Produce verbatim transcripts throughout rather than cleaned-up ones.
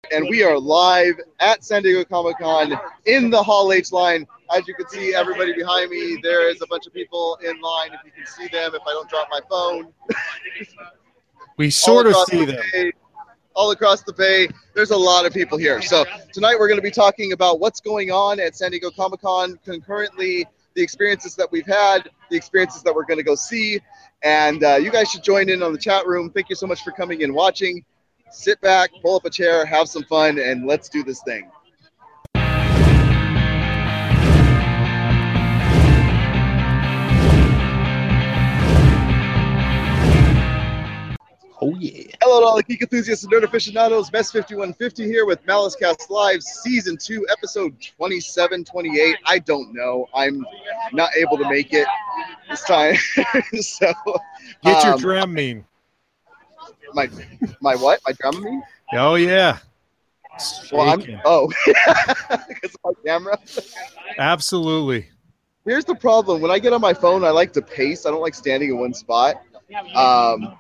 and we are live at San Diego Comic-Con in the Hall H line. As you can see, everybody behind me, there is a bunch of people in line. If you can see them, if I don't drop my phone. We sort of see the them. Bay, all across the Bay, there's a lot of people here. So tonight we're going to be talking about what's going on at San Diego Comic-Con concurrently, the experiences that we've had, the experiences that we're going to go see. And uh, you guys should join in on the chat room. Thank you so much for coming and watching. Sit back, pull up a chair, have some fun, and let's do this thing. Oh, yeah. Hello to all the geek enthusiasts and nerd aficionados. Mess fifty-one fifty here with MaliceCast Live, Season two, Episode twenty-seven, twenty-eight. I don't know. I'm not able to make it this time. so, Get your um, Dramamine. My, my what? My Dramamine? Oh, yeah. Well, I'm, oh, because of my camera? Absolutely. Here's the problem. When I get on my phone, I like to pace. I don't like standing in one spot. Um,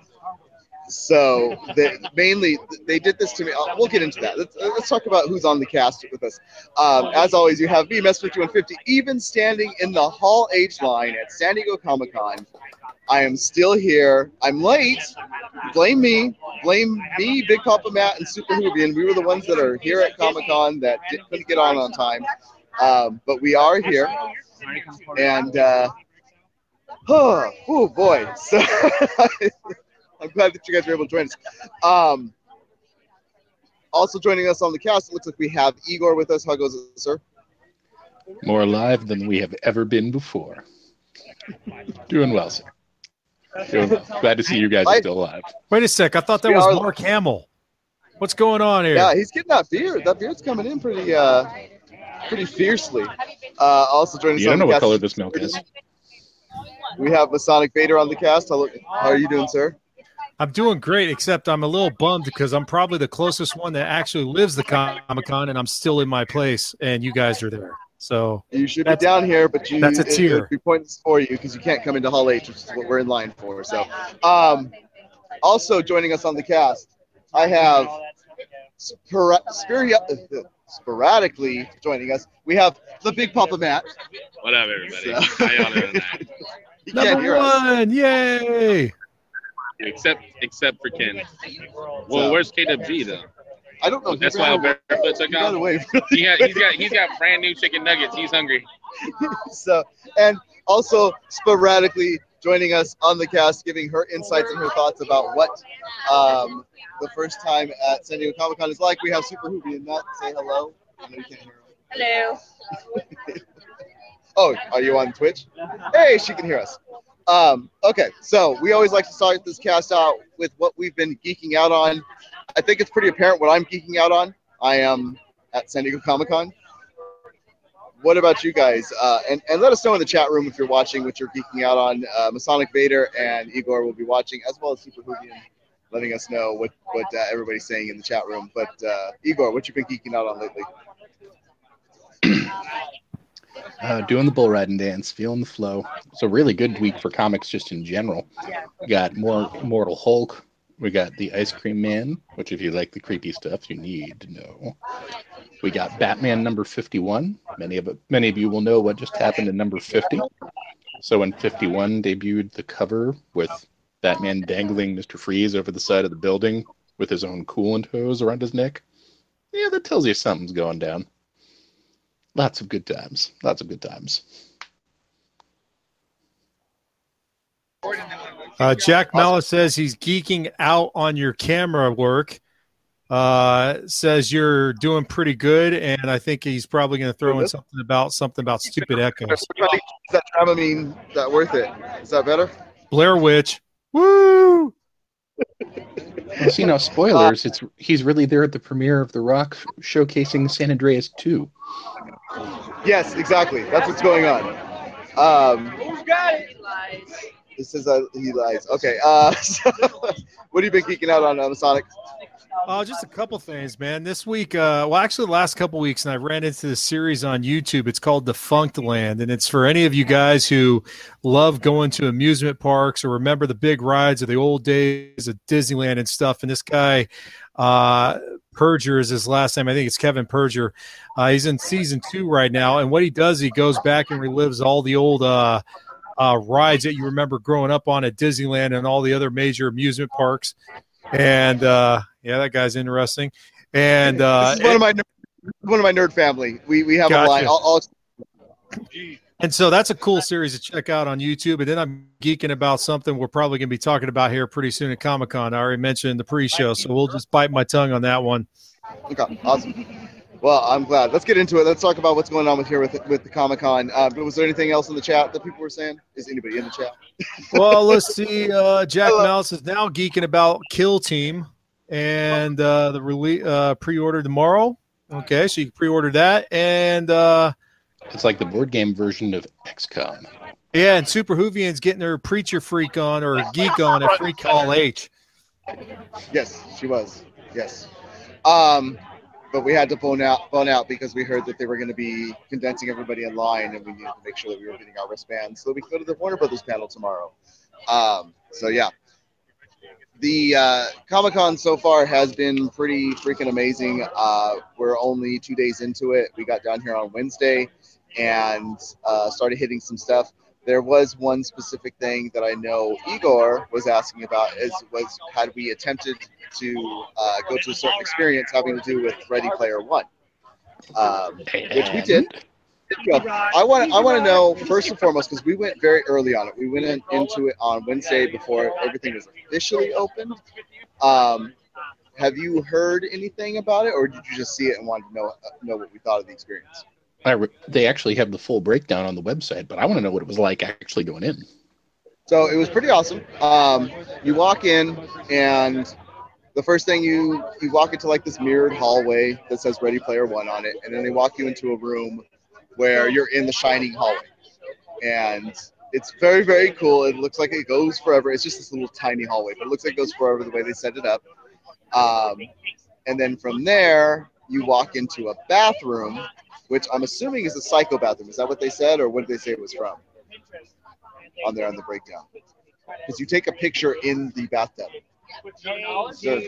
so they, mainly, they did this to me. Uh, we'll get into that. Let's, let's talk about who's on the cast with us. Um, as always, you have me, Mess fifty-one fifty, even standing in the Hall H line at San Diego Comic-Con. I am still here. I'm late. Blame me. Blame me, Big Papa Matt, and Super Hoovian. We were the ones that are here at Comic-Con that did, couldn't get on on time. Um, but we are here. And, uh, oh, oh boy. So I'm glad that you guys were able to join us. Um, also joining us on the cast, it looks like we have Igor with us. How goes it, sir? More alive than we have ever been before. Doing well, sir. Doing well. Glad to see you guys are still alive. Wait a sec. I thought that We was are- Mark Hamill. What's going on here? Yeah, he's getting that beard. That beard's coming in pretty, uh, pretty fiercely. Uh, also joining us You on don't know the what cast, color this milk is. we have Masonic Vader on the cast. How, how are you doing, sir? I'm doing great, except I'm a little bummed because I'm probably the closest one that actually lives the Comic-Con, and I'm still in my place, and you guys are there. So You should be That's- down here, but you that's a it- tier. it'd be points for you because you can't come into Hall H, which is what we're in line for. So, um, also joining us on the cast, I have spora- spiri- sporadically joining us. We have the Big Papa Matt. What up, everybody? So- How y'all doing tonight? He can't number hear us. one, yay! Except, except for Ken. Well, So- where's K W G though? I don't know. That's He why ran away. Barefoot took He ran off. away. He had, he's got, he's got brand new chicken nuggets. He's hungry. So, and also sporadically joining us on the cast, giving her insights and her thoughts about what um, the first time at San Diego Comic Con is like. We have Super Hoopy and Matt. Say hello. I know you can't hear him. Hello. Oh, are you on Twitch? Hey, she can hear us. Um, okay, so we always like to start this cast out with what we've been geeking out on. I think it's pretty apparent what I'm geeking out on. I am at San Diego Comic Con. What about you guys? Uh, and, and let us know in the chat room if you're watching what you're geeking out on. Uh, Masonic Vader and Igor will be watching, as well as Super Hoovian, letting us know what, what uh, everybody's saying in the chat room. But uh, Igor, what you been geeking out on lately? Uh, doing the bull riding dance, feeling the flow. It's a really good week for comics just in general. We got more Immortal Hulk. We got the Ice Cream Man, which if you like the creepy stuff, you need to know. We got Batman number fifty-one. Many of it, many of you will know what just happened in number fifty. So in fifty-one debuted the cover with Batman dangling Mister Freeze over the side of the building with his own coolant hose around his neck. Yeah, that tells you something's going down. Lots of good times. Lots of good times. Uh, Jack Mella says he's geeking out on your camera work. Uh, says you're doing pretty good, and I think he's probably going to throw in something about something about stupid echoes. Is that Dramamine that worth it? Is that better? Blair Witch, woo! Well, see, now spoilers. It's he's really there at the premiere of The Rock showcasing San Andreas two. Yes, exactly. That's what's going on. Um, Who's got it? Lies. this is a, he lies. Okay. Uh, so, what have you been geeking out on, uh, Masonic? Oh, just a couple things, man. This week, uh, well, actually, the last couple weeks, and I ran into this series on YouTube. It's called Defunct Land, and it's for any of you guys who love going to amusement parks or remember the big rides of the old days of Disneyland and stuff. And this guy uh, Perjure is his last name. I think it's Kevin Perjure. Uh, he's in season two right now, and what he does, he goes back and relives all the old uh, uh, rides that you remember growing up on at Disneyland and all the other major amusement parks. And uh, yeah, that guy's interesting. And uh, this is one of my one of my nerd family. We we have Gotcha. a line. I'll, I'll And so that's a cool series to check out on YouTube. And then I'm geeking about something we're probably going to be talking about here pretty soon at Comic-Con. I already mentioned in the pre-show, so we'll just bite my tongue on that one. Okay, awesome. Well, I'm glad. Let's get into it. Let's talk about what's going on with here with with the Comic-Con. Uh, but was there anything else in the chat that people were saying? Is anybody in the chat? Well, let's see. Uh, Jack Mouse is now geeking about Kill Team and uh, the release uh, pre-order tomorrow. Okay, so you can pre-order that. And uh, It's like the board game version of X COM. yeah, and Super Hoovian's getting her Preacher Freak on or Geek on at Freak Hall H. Yes, she was. Yes. Um, but we had to bone out, bone out because we heard that they were going to be condensing everybody in line, and we needed to make sure that we were getting our wristbands so we could go to the Warner Brothers panel tomorrow. Um, so yeah, the uh, Comic-Con so far has been pretty freaking amazing. Uh, we're only two days into it. We got down here on Wednesday and uh, started hitting some stuff. There was one specific thing that I know Igor was asking about is was had we attempted to uh, go to a certain experience having to do with Ready Player One, um, which we did. I want I want to know first and foremost, because we went very early on it. We went in, into it on Wednesday before everything was officially opened. Um, have you heard anything about it, or did you just see it and wanted to know know what we thought of the experience? I re- they actually have the full breakdown on the website, but I want to know what it was like actually going in. So it was pretty awesome. Um, you walk in, and the first thing you you walk into like this mirrored hallway that says Ready Player One on it, and then they walk you into a room where you're in the shining hallway, and it's very very cool. It looks like it goes forever. It's just this little tiny hallway, but it looks like it goes forever the way they set it up. Um, and then from there you walk into a bathroom, which I'm assuming is a psycho bathroom. Is that what they said, or what did they say it was from? On there on the breakdown, because you take a picture in the bathtub. So,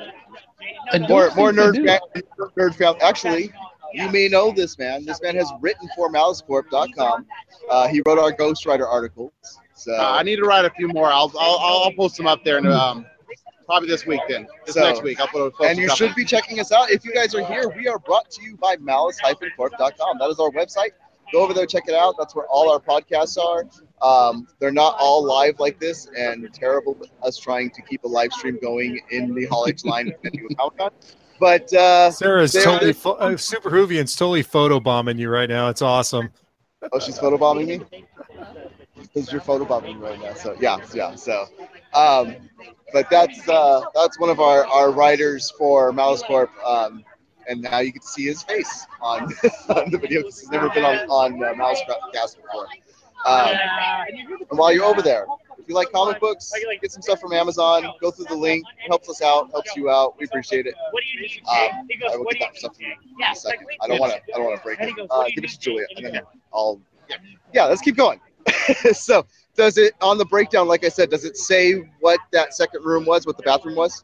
more more nerd fa- nerd family. Actually, you may know this man. This man has written for Malice Corp dot com. Uh, he wrote our Ghost Rider articles. So Uh, I need to write a few more. I'll I'll, I'll post them up there, and um, probably this week. Then this So- next week, I'll put. Post and a you couple. should be checking us out. If you guys are here, we are brought to you by Malice Corp dot com. That is our website. Go over there, check it out. That's where all our podcasts are. Um, they're not all live like this, and terrible with us trying to keep a live stream going in the Hall H line at Comic-Con. But uh, Sarah's they're- totally fo- uh, Super Hoovian's totally photobombing you right now. It's awesome. oh, she's photobombing me because you're photobombing me right now. So yeah, yeah. So, um, but that's uh, that's one of our, our writers for Malice Corp. Um, and now you get to see his face on, on the video because he's never been on, on uh, Mouse Cast before. Um, and while you're over there, if you like comic books, get some stuff from Amazon, go through the link, helps us out, helps you out. We appreciate it. Um, I will get that stuff from you in a second. I don't want to. I don't want to break it. Uh, give it to Julia, and then I'll. Yeah, let's keep going. So, does it on the breakdown? Like I said, does it say what that second room was? What the bathroom was?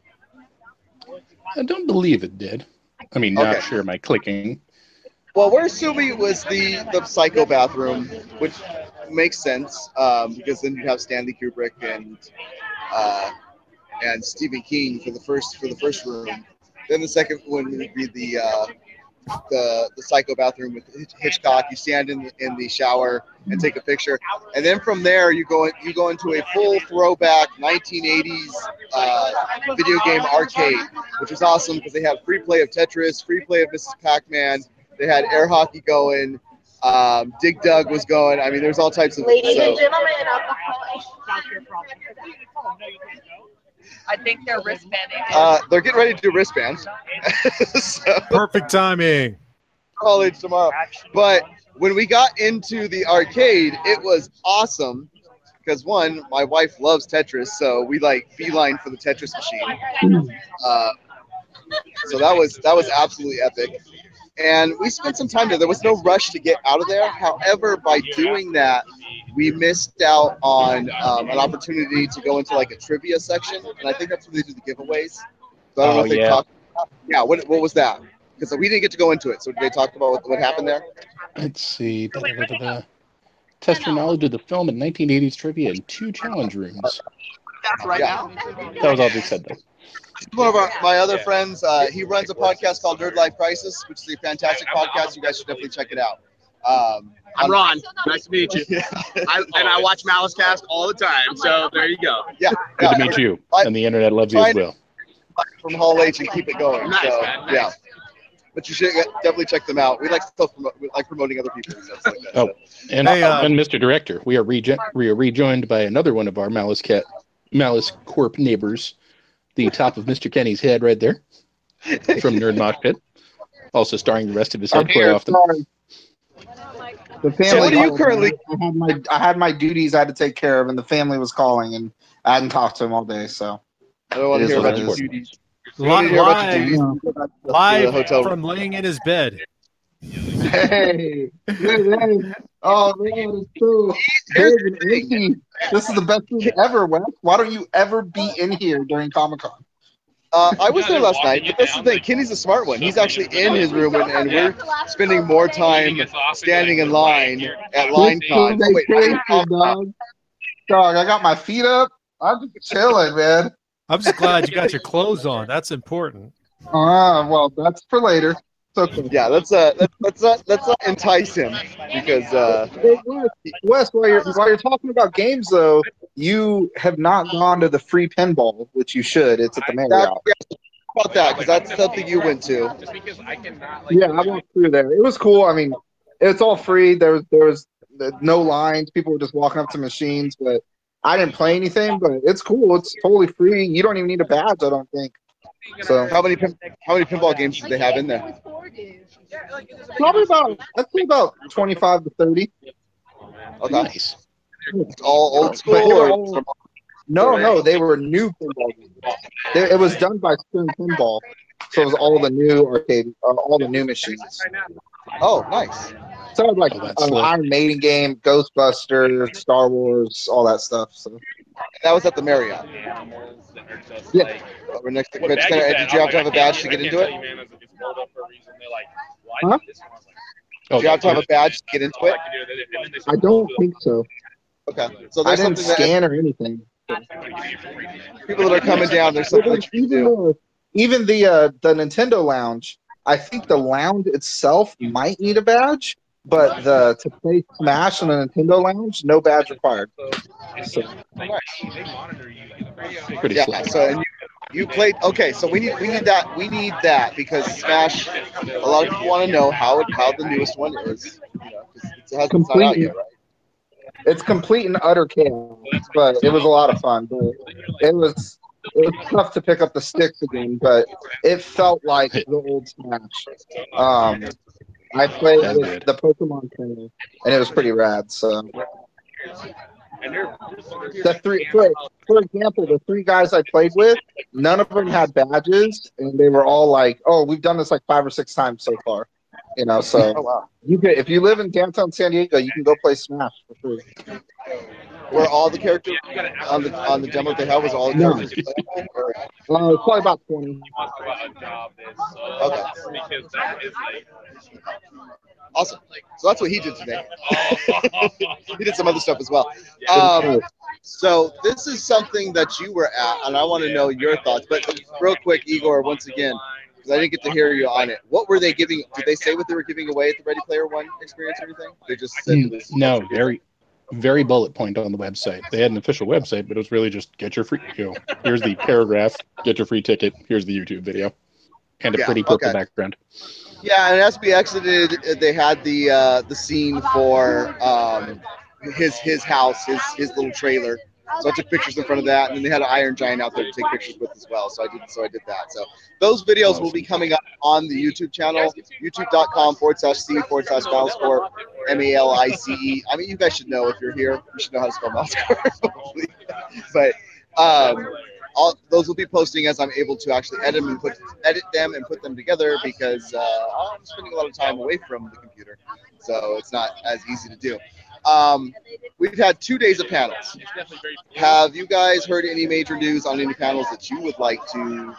I don't believe it did. I mean, not Okay. sure am I clicking. Well, we're assuming it was the the psycho bathroom, which makes sense um, because then you have Stanley Kubrick and uh, and Stephen King for the first for the first room. Then the second one would be the uh, the the psycho bathroom with Hitchcock. You stand in the, in the shower and take a picture, and then from there you go you go into a full throwback nineteen eighties uh, video game arcade, which was awesome because they had free play of Tetris, free play of Missus Pac-Man. They had air hockey going. Um, Dig Dug was going. I mean, there's all types of. Ladies so, and gentlemen, I think they're wristbanding. uh, they're getting ready to do wristbands. So, Perfect timing. college tomorrow. But when we got into the arcade, it was awesome because one, my wife loves Tetris, so we like beeline for the Tetris machine. Uh, so that was that was absolutely epic. And we spent some time there. There was no rush to get out of there. However, by doing that, we missed out on um, an opportunity to go into like a trivia section, and I think that's where they do the giveaways. So I don't know Oh, if they yeah. talked Yeah, what what was that? Because we didn't get to go into it. So did they talk about what, what happened there? Let's see. Da, da, da, da, da. Test your knowledge of the film in nineteen eighties trivia in two challenge rooms. Yeah. That was all they said, though. One of our, my other friends, uh, he runs a podcast called Nerd Life Crisis, which is a fantastic podcast. You guys should definitely check it out. Um, I'm Ron. Nice to meet you. Yeah, I, and I watch Malice Cast all the time, so there you go. yeah. Good yeah. to meet you. And the internet loves you as well. From Hall H and keep it going. Nice, so, man, nice. yeah. But you should definitely check them out. We like self promote, we like promoting other people and stuff like that. Oh, and, Hey, uh, and Mister Director, we are, rejo- we are rejoined by another one of our Malice Cat, Malice Corp neighbors, the top of Mister Kenny's head right there from Nerd Mosh Pit, also starring the rest of his head I'm quite here. often. Sorry. The family So what do you called currently- me. I had my I had my duties I had to take care of, and the family was calling, and I hadn't talked to them all day. So I don't want It to is hear what about it your is. duties. Li- Wanted to hear about your live, duties. yeah. live the hotel room. from laying in his bed. Hey, hey, hey. Oh man, it's true. Dave and Izzy, this is the best thing ever, Wes. Why don't you ever be in here during Comic Con? Uh, I was there last night, but that's the thing. Kenny's a smart one. He's actually in his room, and, and we're spending more time standing in line at line con. Oh, wait, I didn't- Vacation, dog. Dog, I got my feet up. I'm just chilling, man. I'm just glad you got your clothes on. That's important. Ah, well, that's for later. It's okay. yeah, let's uh, let's let's not let's not entice him because uh, Hey, Wes, Wes, while you're while you're talking about games, though, you have not gone to the free pinball, which you should. It's at the that, Marriott. yeah, about that because that's something you went to. Yeah, I walked through there. It was cool. I mean, it's all free. There was there was no lines. People were just walking up to machines, but I didn't play anything. But it's cool. It's totally free. You don't even need a badge, I don't think. So How many pin, how many pinball games did they have in there? probably about I'd say about twenty-five to thirty. Okay, Nice. it's all old But school they were or all- from, No, no, they were new pinball games. They, it was done by Spin Pinball, so it was all the new arcade, uh, all the new machines. oh, nice. So it was like Oh, that's an slick. Iron Maiden game, Ghostbusters, Star Wars, all that stuff. So That was at the Marriott. yeah, We're next. To, it's gonna, did you have to have a badge to get into it? Huh? Oh, Do you have to have a badge to get into it? I don't think so. Okay, so I there's didn't something that scan or anything. people that are coming down. There's something that you can Even do. the, even the uh, the Nintendo Lounge, I think the lounge itself might need a badge, but the to play Smash in the Nintendo Lounge, no badge required. So, pretty Yeah. slick. So and you, you played. Okay, so we need we need that we need that because Smash. A lot of people want to know how it, how the newest one is. You know, 'cause it hasn't it's not out yet, right? it's complete and utter chaos, but it was a lot of fun. But it was it was tough to pick up the sticks again, but it felt like the old Smash. Um, I played That's with good. the Pokemon trainer, and it was pretty rad. So the three, for, for example, the three guys I played with, none of them had badges, and they were all like, "Oh, we've done this like five or six times so far." You know, so Oh wow. you can if you live in downtown San Diego, you can go play Smash for free. Were all the characters on the on the demo that they had was all the No. characters playable? Or, Uh, it's probably about twenty. okay. Awesome. So that's what he did today. He did some other stuff as well. Um, so this is something that you were at, and I want to know your thoughts. But real quick, Igor, once again, because I didn't get to hear you on it. What were they giving? Did they say what they were giving away at the Ready Player One experience or anything? They just said Mm, this. No, very, very bullet point on the website. They had an official website, but it was really just get your free. You know, here's the paragraph. Get your free ticket. Here's the YouTube video, and a Yeah, pretty purple okay. background. Yeah, and as we exited, they had the uh, the scene for um, his his house, his his little trailer. So I took pictures in front of that, and then they had an Iron Giant out there to take pictures with as well. So I did so I did that. So those videos will be coming up on the YouTube channel, youtube.com forward slash C forward slash Mouse Corp, M A L I C E. I mean, you guys should know if you're here. You should know how to spell Mouse Corp. But um, all, those will be posting as I'm able to actually edit them and put edit them and put them together because uh, I'm spending a lot of time away from the computer, so it's not as easy to do. Um, we've had two days of panels. Have you guys heard any major news on any panels that you would like to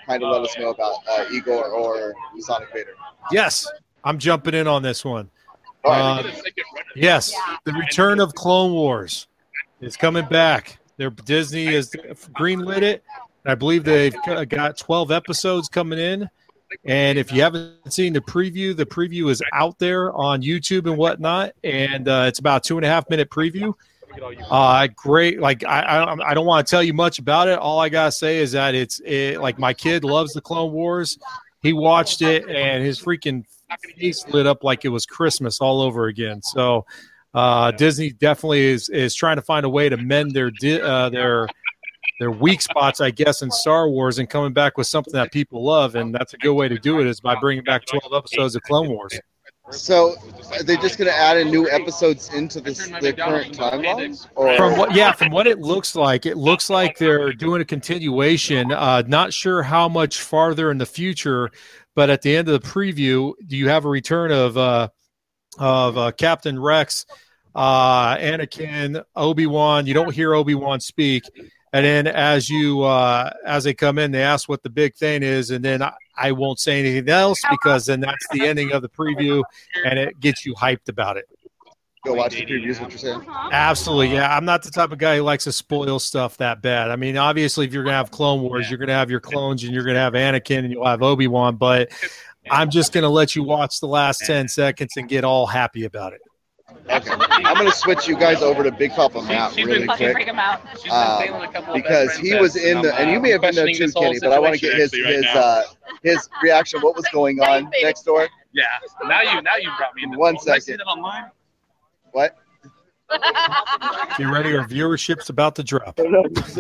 kind of let us know about uh, Igor or Sonic Vader. Yes, I'm jumping in on this one. All right. Uh, yes, the return of Clone Wars is coming back. Their Disney has greenlit it. I believe they've got twelve episodes coming in. And if you haven't seen the preview, the preview is out there on YouTube and whatnot. And uh, it's about a two and a half minute preview. Uh, great. Like, I, I, I don't want to tell you much about it. All I got to say is that it's it, like my kid loves the Clone Wars. He watched it and his freaking face lit up like it was Christmas all over again. So uh, Disney definitely is, is trying to find a way to mend their di- uh, their their weak spots, I guess, in Star Wars and coming back with something that people love. And that's a good way to do it is by bringing back twelve episodes of Clone Wars. So are they just going to add in new episodes into this, the current timeline? Or? From what, yeah, from what it looks like, it looks like they're doing a continuation. Uh, not sure how much farther in the future, but at the end of the preview, do you have a return of uh, of uh, Captain Rex, uh, Anakin, Obi-Wan? You don't hear Obi-Wan speak. And then as you uh, as they come in, they ask what the big thing is, and then I, I won't say anything else because then that's the ending of the preview, and it gets you hyped about it. Go watch the previews, what you're saying? Absolutely, yeah. I'm not the type of guy who likes to spoil stuff that bad. I mean, obviously, if you're going to have Clone Wars, you're going to have your clones, and you're going to have Anakin, and you'll have Obi-Wan, but I'm just going to let you watch the last ten seconds and get all happy about it. Okay. I'm going to switch you guys over to Big Papa Matt really quick. Um, because he was in the, and you may have been there too, Kenny, but I want to get his his uh, his reaction. What was going on next door? Yeah. Now you now you brought me into One Did I see second. that online? What? Get ready, our viewership's about to drop. There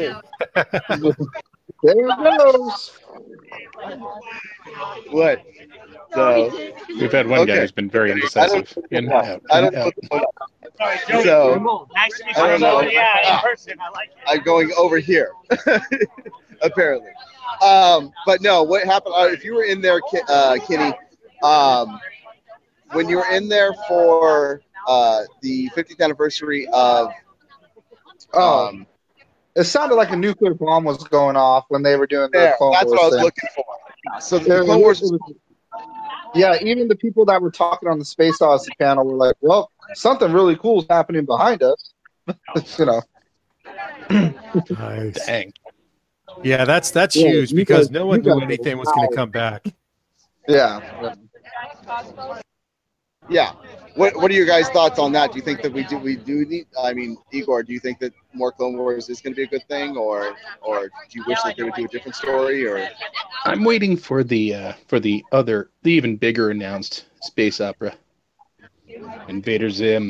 it goes. What? So, We've had one Okay. guy who's been very indecisive. In, out, I in, don't out. know. So, I don't know. Yeah, in person, I like it. I'm going over here, apparently. Um, but no, what happened? Uh, if you were in there, Ki- uh, Kenny, um, when you were in there for uh, the fiftieth anniversary of, Oh, um, it sounded like a nuclear bomb was going off when they were doing the there, Clone that's what I Wars was thing. looking for. So the There- Clone Wars it was- yeah, even the people that were talking on the Space Odyssey panel were like, "Well, something really cool is happening behind us." you know. Nice. Dang. Yeah, that's that's Yeah, huge you because guys- no one you knew guys- anything was going to come back. Yeah. Yeah. What What are your guys' thoughts on that? Do you think that we do we do need? I mean, Igor, do you think that more Clone Wars is going to be a good thing, or or do you wish that they would do a different story? Or I'm waiting for the uh, for the other, the even bigger announced space opera, Invader Zim.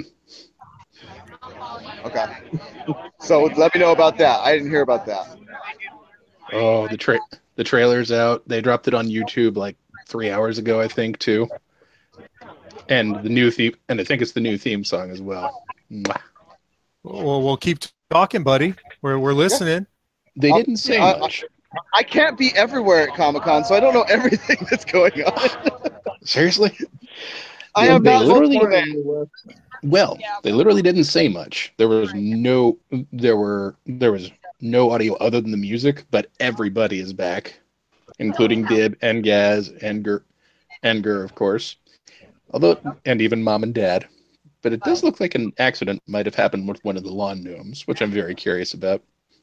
okay. So let me know about that. I didn't hear about that. Oh, the tra- the trailer's out. They dropped it on YouTube like three hours ago, I think, too. And the new theme, and I think it's the new theme song as well. Mwah. Well, we'll keep talking, buddy. We're we're listening. They didn't say I- I- much. I can't be everywhere at Comic Con, so I don't know everything that's going on. Seriously? I Yeah, am they not literally- literally. Well, they literally didn't say much. There was no, there were, there was no audio other than the music, but everybody is back, including Dib and Gaz and Gur, and Gur, of course. Although, and even Mom and Dad. But it does look like an accident might have happened with one of the lawn gnomes, which I'm very curious about.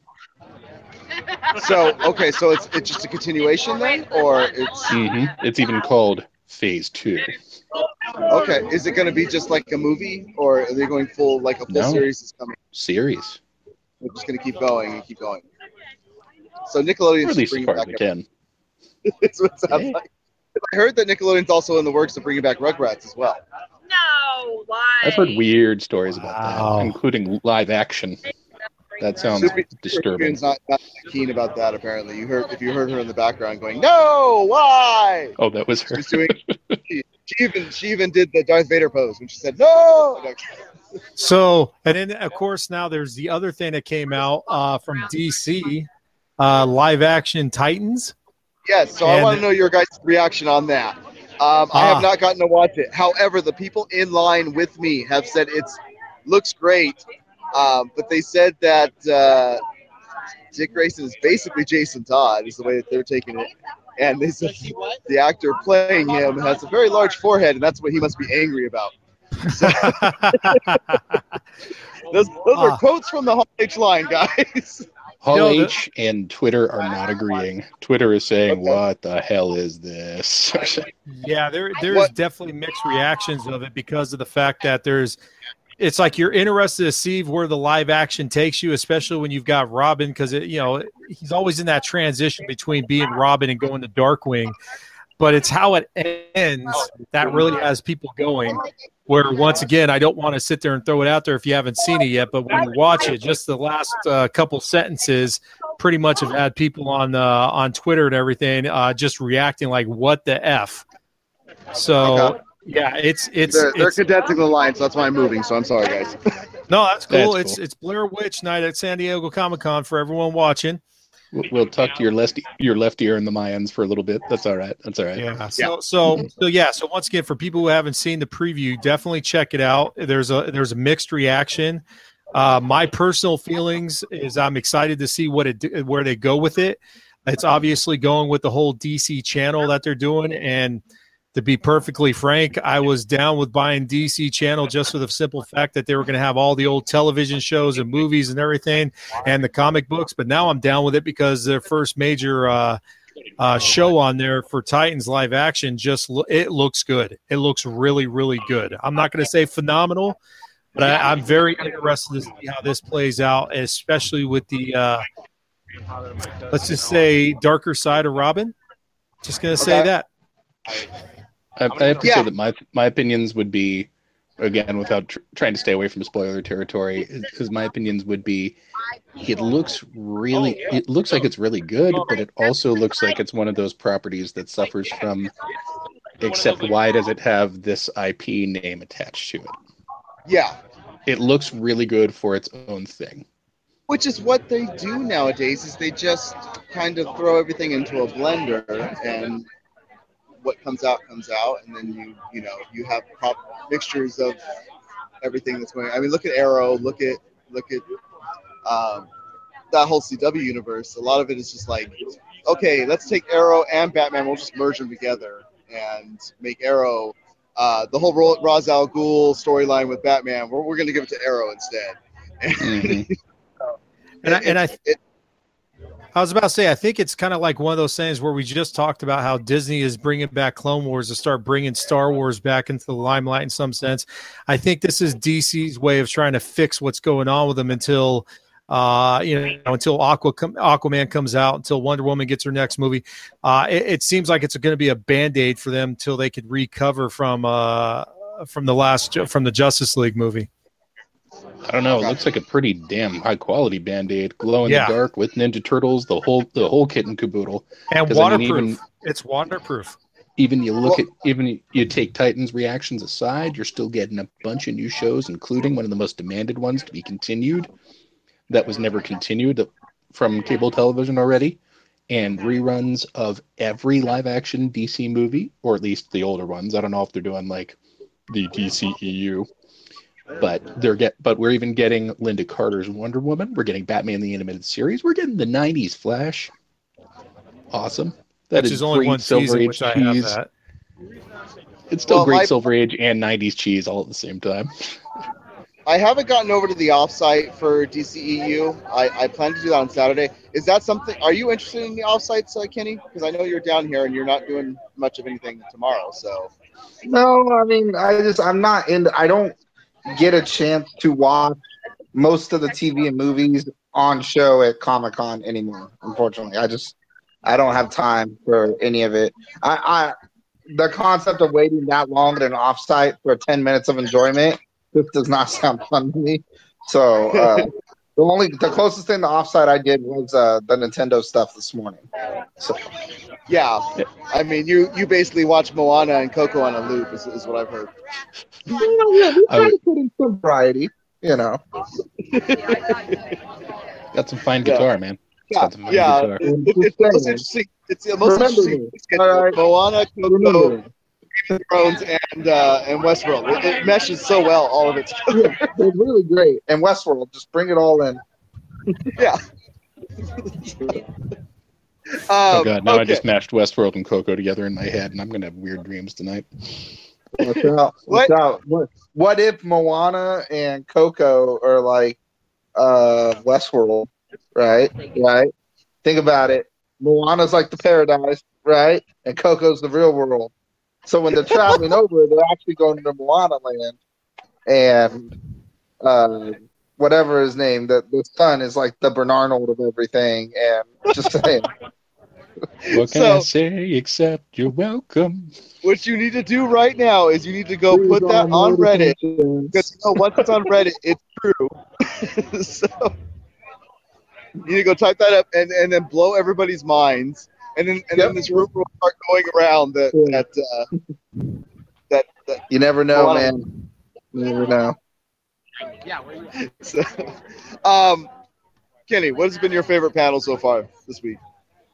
So okay, so it's it's just a continuation then, or it's hmm It's even called Phase Two. okay? Is it going to be just like a movie, or are they going full like a full No. series is coming? Series, They're just going to keep going and keep going. So Nickelodeon or at should least as bring far as back. they can. That's what it sounds Yeah. like. I heard that Nickelodeon's also in the works of bringing back Rugrats as well. No, why? I've heard weird stories about Wow. that, including live action. That sounds Super- disturbing. Supercoon's not, not keen about that. Apparently, you heard if you heard her in the background going, "No, why?" Oh, that was her. She's doing. she, she even she even did the Darth Vader pose when she said, "No." No. So, and then of course now there's the other thing that came out uh, from D C, uh, live action Titans. Yes, so I And- want to know your guys' reaction on that. Um, I Ah. have not gotten to watch it. However, the people in line with me have said it's looks great, um, but they said that uh, Dick Grayson is basically Jason Todd, is the way that they're taking it. and they said the actor playing him has a very large forehead, and that's what he must be angry about. So, those those are Ah. quotes from the Hall H line, guys. Hall No, the- H and Twitter are not agreeing. Twitter is saying, Okay. "What the hell is this?" Yeah, there there's What- definitely mixed reactions of it because of the fact that there's it's like you're interested to see where the live action takes you, especially when you've got Robin, because you know he's always in that transition between being Robin and going to Darkwing. But it's how it ends that really has people going. Where once again, I don't want to sit there and throw it out there if you haven't seen it yet. But when you watch it, just the last uh, couple sentences pretty much have had people on uh, on Twitter and everything uh, just reacting like, "What the f?" So Okay. yeah, it's it's, They're, they're it's condensing the line, so that's why I'm moving. So I'm sorry, guys. no, that's cool. That's It's cool. it's Blair Witch Night at San Diego Comic Con for everyone watching. We'll- We'll tuck your left your left ear in the Mayans for a little bit. That's all right. That's all right. Yeah. So so so yeah. So once again, for people who haven't seen the preview, definitely check it out. There's a there's a mixed reaction. Uh, my personal feelings is I'm excited to see what it where they go with it. It's obviously going with the whole D C channel that they're doing, and to be perfectly frank, I was down with buying D C Channel just for the simple fact that they were going to have all the old television shows and movies and everything and the comic books. But now I'm down with it because their first major uh, uh, show on there for Titans live action just lo- it looks good. It looks really, really good. I'm not going to say phenomenal, but I, I'm very interested to see how this plays out, especially with the uh, let's just say darker side of Robin. Just going to say Okay. that. I, I have to Yeah. say that my my opinions would be, again, without tr- trying to stay away from spoiler territory, is, is my opinions would be, it looks really, it looks like it's really good, but it also looks like it's one of those properties that suffers from, except why does it have this I P name attached to it? Yeah, It looks really good for its own thing. which is what they do nowadays. Is they just kind of throw everything into a blender, and what comes out comes out, and then you you know you have pop mixtures of everything that's going. I mean, look at Arrow. Look at look at um, that whole C W universe. A lot of it is just like, okay, let's take Arrow and Batman. We'll just merge them together and make Arrow. Uh, the whole Ro- Ra's al Ghul storyline with Batman, we're, we're going to give it to Arrow instead. Mhm. And I, and I, it, I was about to say, I think it's kind of like one of those things where we just talked about how Disney is bringing back Clone Wars to start bringing Star Wars back into the limelight in some sense. I think this is D C's way of trying to fix what's going on with them until, uh, you know, until Aqua com- Aquaman comes out, until Wonder Woman gets her next movie. Uh, it, it seems like it's going to be a Band-Aid for them until they could recover from, uh, from the last, from the Justice League movie. I don't know. It looks like a pretty damn high quality Band-Aid, glow in Yeah. the dark with Ninja Turtles, the whole the whole kit and caboodle. And 'Cause, I mean, waterproof. even- It's waterproof. Even you look Well- at even you take Titans reactions aside, you're still getting a bunch of new shows, including one of the most demanded ones to be continued that was never continued from cable television already, and reruns of every live action D C movie, or at least the older ones. I don't know if they're doing like the D C E U. But they're get but we're even getting Linda Carter's Wonder Woman. We're getting Batman the Animated Series. We're getting the nineties Flash. Awesome. That Which is only great one Silver season, Age which I have cheese. that. It's still Well, great my- Silver Age and nineties cheese all at the same time. I haven't gotten over to the offsite for D C E U. I, I plan to do that on Saturday. Is that something? Are you interested in the offsites, uh, Kenny? Because I know you're down here and you're not doing much of anything tomorrow. So No, I mean, I just I'm not in. I don't get a chance to watch most of the T V and movies on show at Comic Con anymore. Unfortunately, I just I don't have time for any of it. I, I the concept of waiting that long at an offsite for ten minutes of enjoyment just does not sound fun to me. So uh, the only the closest thing to offsite I did was uh, the Nintendo stuff this morning. So yeah, I mean, you you basically watch Moana and Coco on a loop, is, is what I've heard. you know, yeah, we I try would- to put in some variety. You know. Got some fine Yeah. guitar, man. It's Yeah, got some fine yeah. guitar. It, it, it's the most interesting. It's the most Remember interesting. me. schedule. All right. Moana, Remember Coco, me. Game of Thrones, and uh, and Westworld. It, it meshes so well, all of it together. Yeah, they're really great. And Westworld, just bring it all in. Yeah. Oh god, now I okay. just mashed Westworld and Coco together in my head, and I'm gonna have weird dreams tonight. Watch out! Watch What? out! What? What if Moana and Coco are like uh, Westworld? Right? Right? Think about it. Moana's like the paradise, right? And Coco's the real world. So when they're traveling over, they're actually going to Moana land, and uh, whatever his name, the the son is like the Bernarnold of everything. And just saying. What can I So- say except you're welcome? What you need to do right now is you need to go Please put that all on Reddit. notifications. Because you know, once it's on Reddit, it's true. So you need to go type that up and, and then blow everybody's minds. And then and Yep. then this rumor will start going around that Yeah. that uh, that, that You never know, Moana- man. You never know. so, um, Kenny, what has been your favorite panel so far this week?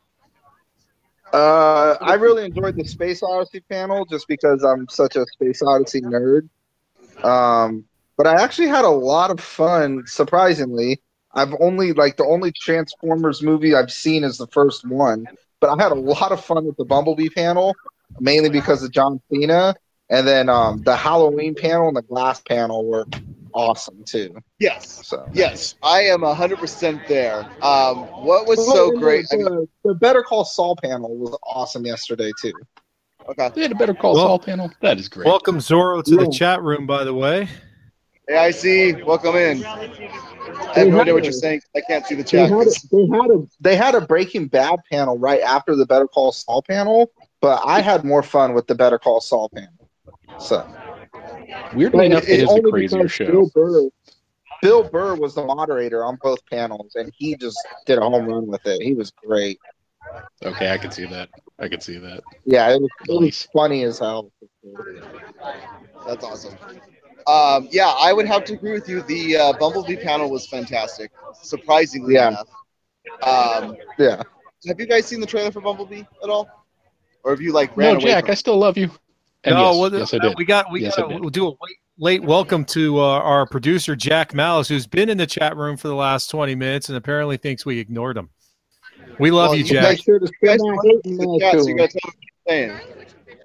Uh, I really enjoyed the Space Odyssey panel just because I'm such a Space Odyssey nerd. Um, but I actually had a lot of fun, surprisingly. I've only, like, the only Transformers movie I've seen is the first one. But I had a lot of fun with the Bumblebee panel, mainly because of John Cena. And then um, the Halloween panel and the Glass panel were awesome, too. Yes. So. Yes, I am one hundred percent there. Um, what was Oh, so and great? I The, mean, the Better Call Saul panel was awesome yesterday, too. okay. They had a Better Call Well- Saul panel. That is great. Welcome Zorro to the Yeah. chat room, by the way. Hey, I see. Welcome in. I have no idea what you're saying. I can't see the They chat. had, a, 'cause- they had a they had a Breaking Bad panel right after the Better Call Saul panel, but I had more fun with the Better Call Saul panel. So Weirdly enough, it's it is a only crazier because show. Bill Burr, Bill Burr was the moderator on both panels, and he just did a home run with it. He was great. Okay, I can see that. I can see that. Yeah, it was, it was Nice. funny as hell. That's awesome. Um, yeah, I would have to agree with you. The uh, Bumblebee panel was fantastic, surprisingly Yeah. enough. Um, Yeah. have you guys seen the trailer for Bumblebee at all, or have you like ran No, away Jack, from I still love you. And no, yes, well, yes, I uh, did. we got we Yes, got I did. we'll do a late, late welcome to uh, our producer Jack Malice, who's been in the chat room for the last twenty minutes and apparently thinks we ignored him. We love Well, you, you Jack. Make sure to You guys send that want hate to the email chat, to so you him. gotta tell me what you're saying.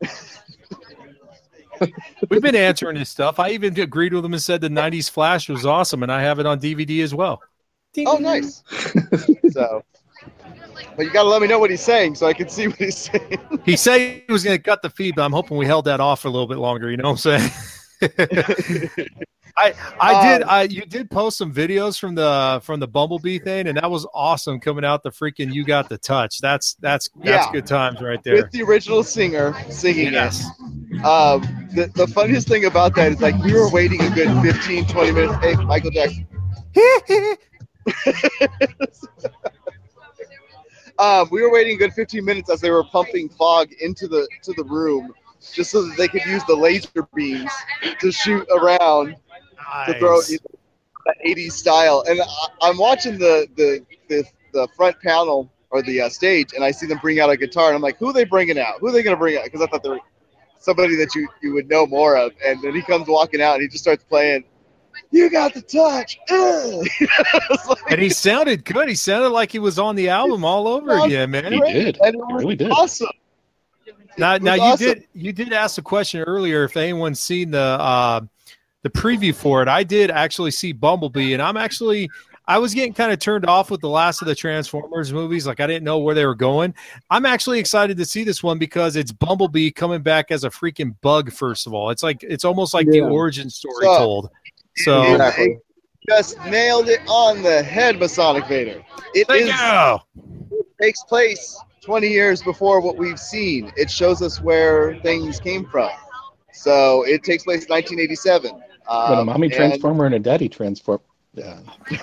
We've been answering his stuff. I even agreed with him and said the nineties Flash was awesome, and I have it on D V D as well. Oh, nice. So, but you gotta let me know what he's saying so I can see what he's saying. He said he was going to cut the feed, but I'm hoping we held that off for a little bit longer. You know what I'm saying? I I did Um, I you did post some videos from the from the Bumblebee thing, and that was awesome coming out the freaking You Got the Touch. That's that's that's Yeah. good times right there. With the original singer singing Yes. it. Um, the, the funniest thing about that is like we were waiting a good fifteen, twenty minutes. Hey, Michael Jackson. um, we were waiting a good fifteen minutes as they were pumping fog into the to the room just so that they could use the laser beams to shoot around to throw Nice. you know, that eighties style. And I, I'm watching the, the the the front panel or the uh, stage, and I see them bring out a guitar, and I'm like, who are they bringing out? Who are they going to bring out? Because I thought they were somebody that you, you would know more of. And then he comes walking out, and he just starts playing, You Got the Touch. Ugh. It's like- And he sounded good. He sounded like he was on the album all over again, man. He did. And it He was really did. awesome. Now, It now was you awesome. did you did ask a question earlier if anyone's seen the uh, the preview for it. I did actually see Bumblebee, and I'm actually I was getting kind of turned off with the last of the Transformers movies. Like I didn't know where they were going. I'm actually excited to see this one because it's Bumblebee coming back as a freaking bug. First of all, it's like it's almost like the Yeah. origin story So- told. So You Exactly. just nailed it on the head, Masonic Vader. It thank is you. takes place twenty years before what we've seen. It shows us where things came from. So it takes place in nineteen eighty-seven. Um, When a mommy and- transformer and a daddy transform. Yeah.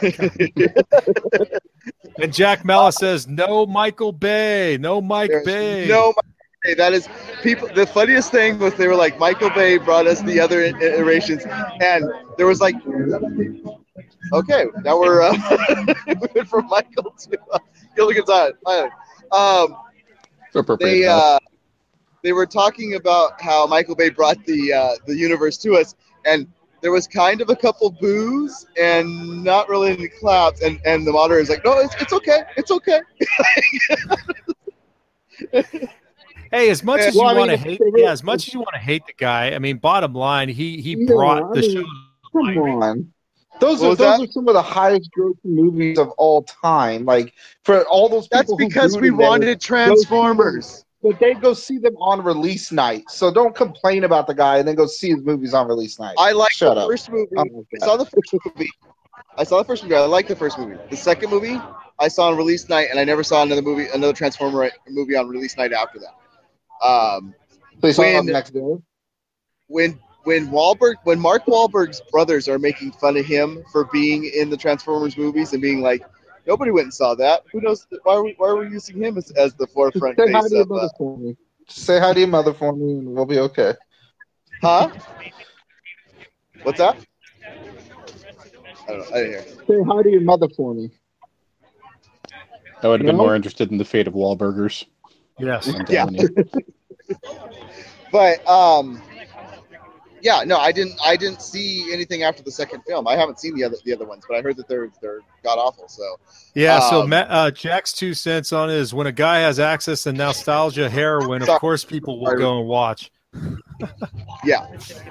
And Jack Mella says no Michael Bay, no Mike There's Bay. no Michael Bay. That is people. The funniest thing was they were like Michael Bay brought us the other i- iterations, and there was like, okay, now we're uh, we went from Michael to uh, Gilligan's Island. Um, Appropriate they enough. uh, they were talking about how Michael Bay brought the uh, the universe to us, and there was kind of a couple boos and not really any claps, and, and the moderator is like, no, it's, it's okay, it's okay. Hey, as much as Well, you I want to mean, hate, if they- yeah, as much as you want to hate the guy, I mean, bottom line, he he Yeah, brought I the mean, show. Come on. Those What are was those that? are some of the highest grossing movies of all time. Like for all those people That's who because booed we him there, wanted Transformers. but they go see them on release night. So don't complain about the guy and then go see his movies on release night. I like Shut the up. first movie. Oh my I God. saw the first movie. I saw the first movie. I liked the first movie. The second movie I saw on release night, and I never saw another movie, another Transformer movie on release night after that. Um, So you saw it when next day? when when Wahlberg, when Mark Wahlberg's brothers are making fun of him for being in the Transformers movies and being like, nobody went and saw that. Who knows? Why are we, why are we using him as, as the forefront Say hi face to your of? mother Uh, for me. Just say hi to your mother for me, and we'll be okay. huh? What's that? I don't know. I didn't hear. Say hi to your mother for me. I would have been No? more interested in the fate of Wahlburgers. Yes. I'm Yeah. telling you. But um, yeah, no, I didn't. I didn't see anything after the second film. I haven't seen the other the other ones, but I heard that they're they're god awful. So Yeah, so Um, Ma- uh, Jack's two cents on it is when a guy has access to nostalgia heroin, of Sorry. course people will go and watch. yeah.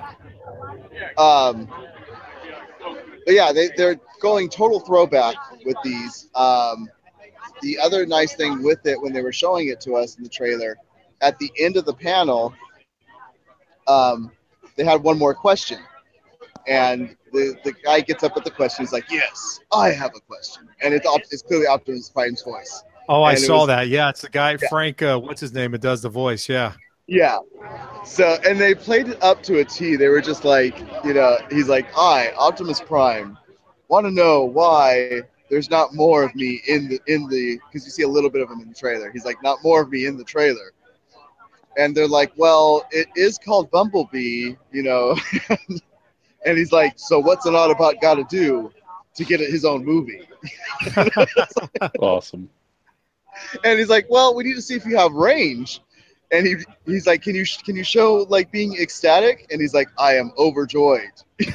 Um, but yeah, they they're going total throwback with these. Um, the other nice thing with it when they were showing it to us in the trailer, at the end of the panel, um, they had one more question. And the, the guy gets up at the question. He's like, yes, I have a question. And it's, op- it's clearly Optimus Prime's voice. Oh, I And it saw was- that. Yeah, it's the guy, Yeah. Frank, uh, what's his name? It does the voice. Yeah. Yeah. So, and they played it up to a T. They were just like, you know, he's like, I, Optimus Prime, want to know why there's not more of me in the, in the, because you see a little bit of him in the trailer. He's like, not more of me in the trailer. And they're like, well, it is called Bumblebee, you know. And he's like, so what's an Autobot got to do to get his own movie? Awesome. And he's like, well, we need to see if you have range. And he he's like, can you can you show like being ecstatic? And he's like, I am overjoyed. He's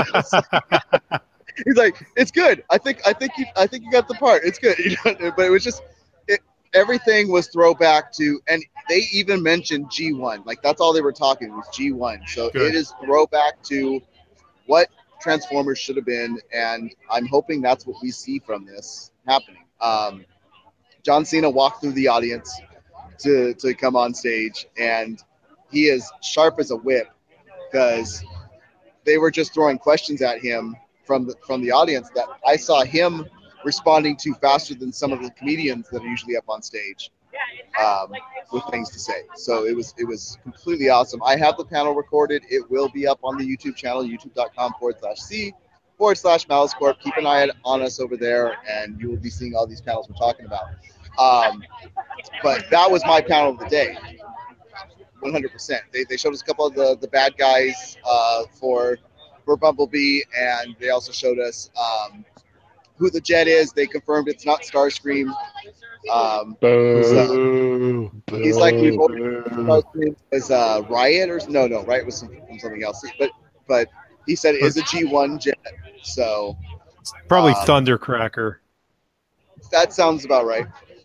like, it's good. I think I think you I think you got the part. It's good. You know, but it was just it, everything was throwback to, and they even mentioned G one. Like that's all they were talking was G one. So Good. it is throwback to what Transformers should have been, and I'm hoping that's what we see from this happening. Um, John Cena walked through the audience to, to come on stage, and he is sharp as a whip because they were just throwing questions at him from the, from the audience that I saw him responding to faster than some of the comedians that are usually up on stage um, with things to say. So it was it was completely awesome. I have the panel recorded. It will be up on the YouTube channel, youtube.com forward slash C forward slash Malice Corp. Keep an eye on us over there, and you will be seeing all these panels we're talking about. Um, but that was my panel of the day, one hundred percent. They, they showed us a couple of the, the bad guys uh, for for Bumblebee, and they also showed us um, who the jet is. They confirmed it's not Starscream. Um, Boo. he's like we've Boo. always Starscream is uh, Riot or no no Riot was some, from something else, but but he said it is a G one jet, so Probably Um, Thundercracker. that sounds about right.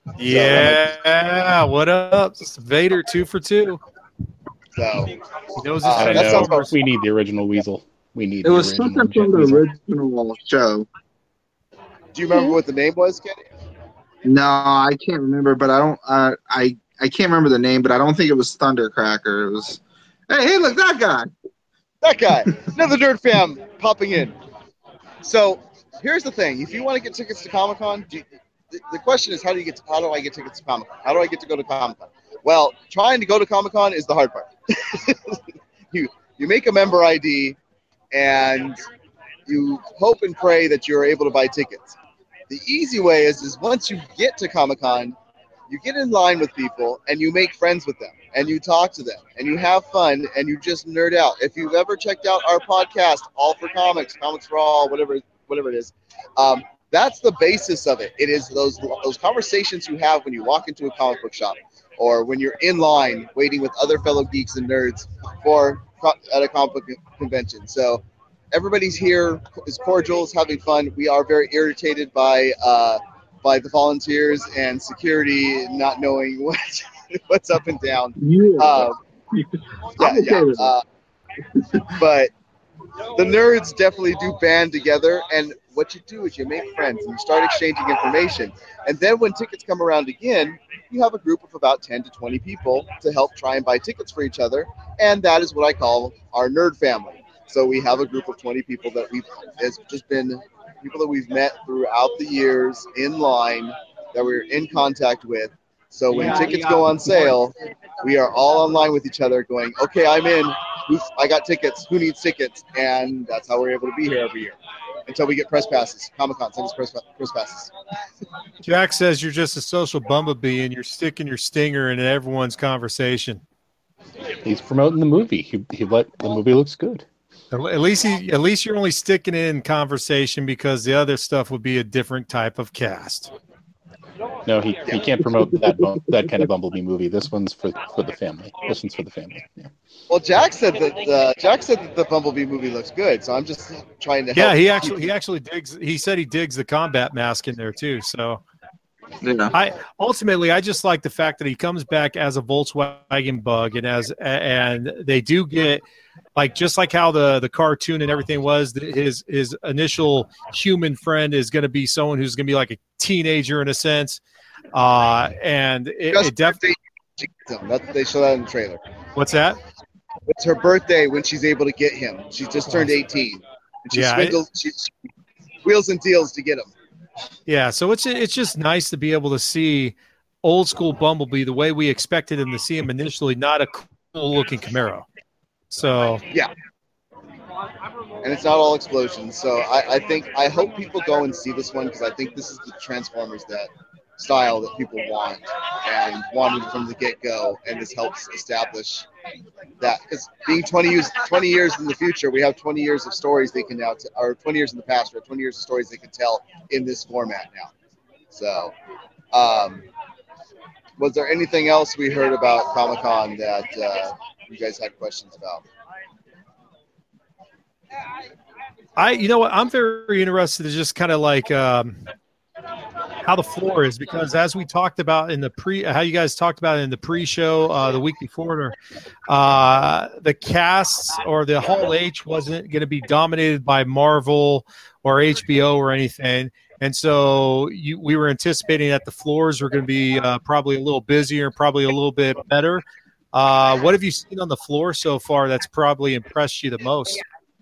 Yeah. What up? It's Vader two for two. So He knows his Uh, I don't that know. sounds about- We need the original Weasel. We need It the was original something Jet from the Weasel. original show. do you remember what the name was, Kenny? No, I can't remember, but I don't. Uh, I I can't remember the name, but I don't think it was Thundercracker. It was. Hey, hey, look that guy. That guy, another nerd fam popping in. So here's the thing: if you want to get tickets to Comic Con, the, the question is, how do you get? How do I get tickets to Comic Con? How do I get to go to Comic Con? Well, trying to go to Comic Con is the hard part. you you make a member I D, and you hope and pray that you're able to buy tickets. The easy way is is once you get to Comic Con, you get in line with people and you make friends with them and you talk to them and you have fun and you just nerd out. If you've ever checked out our podcast, All for Comics, Comics for All, whatever whatever it is, um, that's the basis of it. It is those those conversations you have when you walk into a comic book shop or when you're in line waiting with other fellow geeks and nerds for at a comic book convention. So everybody's here is cordial, is having fun. We are very irritated by uh, by the volunteers and security not knowing what what's up and down. Yeah. Uh, yeah, I'm okay yeah. with it. Uh, but the nerds definitely do band together, and what you do is you make friends and you start exchanging information. And then when tickets come around again, you have a group of about ten to twenty people to help try and buy tickets for each other, and that is what I call our nerd family. So we have a group of twenty people that we've it's just been people that we've met throughout the years in line that we're in contact with. So when tickets go on sale, we are all online with each other going, okay, I'm in. Who's, I got tickets. Who needs tickets? And that's how we're able to be here every year until we get press passes. Comic-Con sends us press, press passes. Jack says you're just a social bumblebee and you're sticking your stinger in everyone's conversation. He's promoting the movie. He, he let the movie looks good. At least he, at least you're only sticking in conversation because the other stuff would be a different type of cast. No, he, he can't promote that that kind of Bumblebee movie. This one's for for the family. This one's for the family. Yeah. Well, Jack said that uh, Jack said that the Bumblebee movie looks good, so I'm just trying to help. Yeah, he actually he actually digs. He said he digs the combat mask in there too. So, Yeah. I ultimately I just like the fact that he comes back as a Volkswagen Bug, and as and they do get like just like how the the cartoon and everything was. His his initial human friend is going to be someone who's going to be like a teenager in a sense, uh, and it, Just it definitely. That, they show that in the trailer. What's that? It's her birthday when she's able to get him. She just turned eighteen, and she Yeah, swindles, she, she wheels and deals to get him. Yeah, so it's it's just nice to be able to see old school Bumblebee the way we expected him to see him initially, not a cool looking Camaro. So Yeah. And it's not all explosions. So I, I think I hope people go and see this one because I think this is the Transformers that style that people want and wanted from the get-go, and this helps establish that because being twenty years twenty years in the future, we have twenty years of stories they can now t- or twenty years in the past, we have twenty years of stories they can tell in this format now. So um, was there anything else we heard about Comic-Con that uh, you guys had questions about? I, you know what, I'm very interested to just kind of like um, how the floor is, because as we talked about in the pre, how you guys talked about in the pre-show uh, the week before, uh, the casts or the Hall H wasn't going to be dominated by Marvel or H B O or anything. And so you, we were anticipating that the floors were going to be uh, probably a little busier, probably a little bit better. Uh, what have you seen on the floor so far that's probably impressed you the most?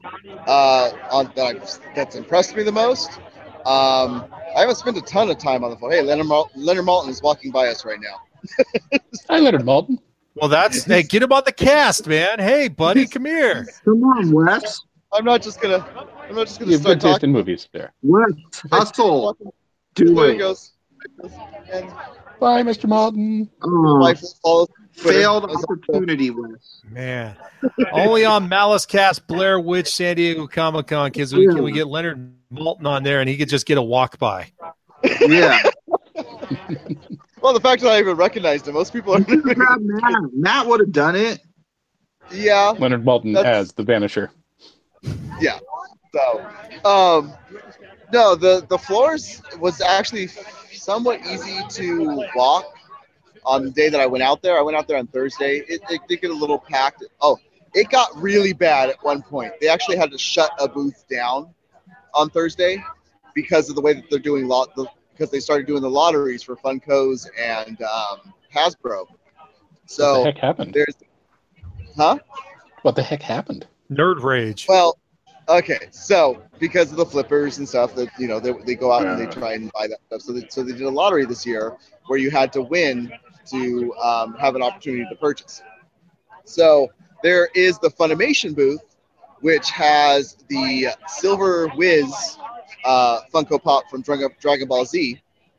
Uh, on that that's impressed me the most. Um, I haven't spent a ton of time on the phone. Hey, Leonard, Mal- Leonard Maltin is walking by us right now. Hi, Leonard Maltin. Well, that's hey, get him on the cast, man. Hey, buddy, come here. Come on, Wes. I'm not just gonna. I'm not just gonna You have start good taste talking. in movies there. Wes, hustle. Do There he it. goes. And Bye, Mister Maltin. Oh, wife follows Twitter. failed opportunity, Wes. Man, only on Malice Cast, Blair Witch, San Diego Comic Con, kids. We, can we get Leonard Maltin on there, and he could just get a walk by. Yeah. Well, the fact that I even recognized him, most people are. Grab Matt. Matt would have done it. Yeah. Leonard Maltin That's- as the Vanisher. Yeah. So, um, no, the the floors was actually somewhat easy to walk on the day that I went out there. I went out there on Thursday. It, it did get a little packed. Oh, it got really bad at one point. They actually had to shut a booth down on Thursday because of the way that they're doing lot. The, because they started doing the lotteries for Funko's and um, Hasbro. So What the heck happened? there's, huh? What the heck happened? Nerd Rage. Well, okay, so because of the flippers and stuff that you know they, they go out and they try and buy that stuff. So they, so they did a lottery this year where you had to win to um, have an opportunity to purchase. So there is the Funimation booth, which has the Silver Wiz uh, Funko Pop from Dragon, Dragon Ball Z.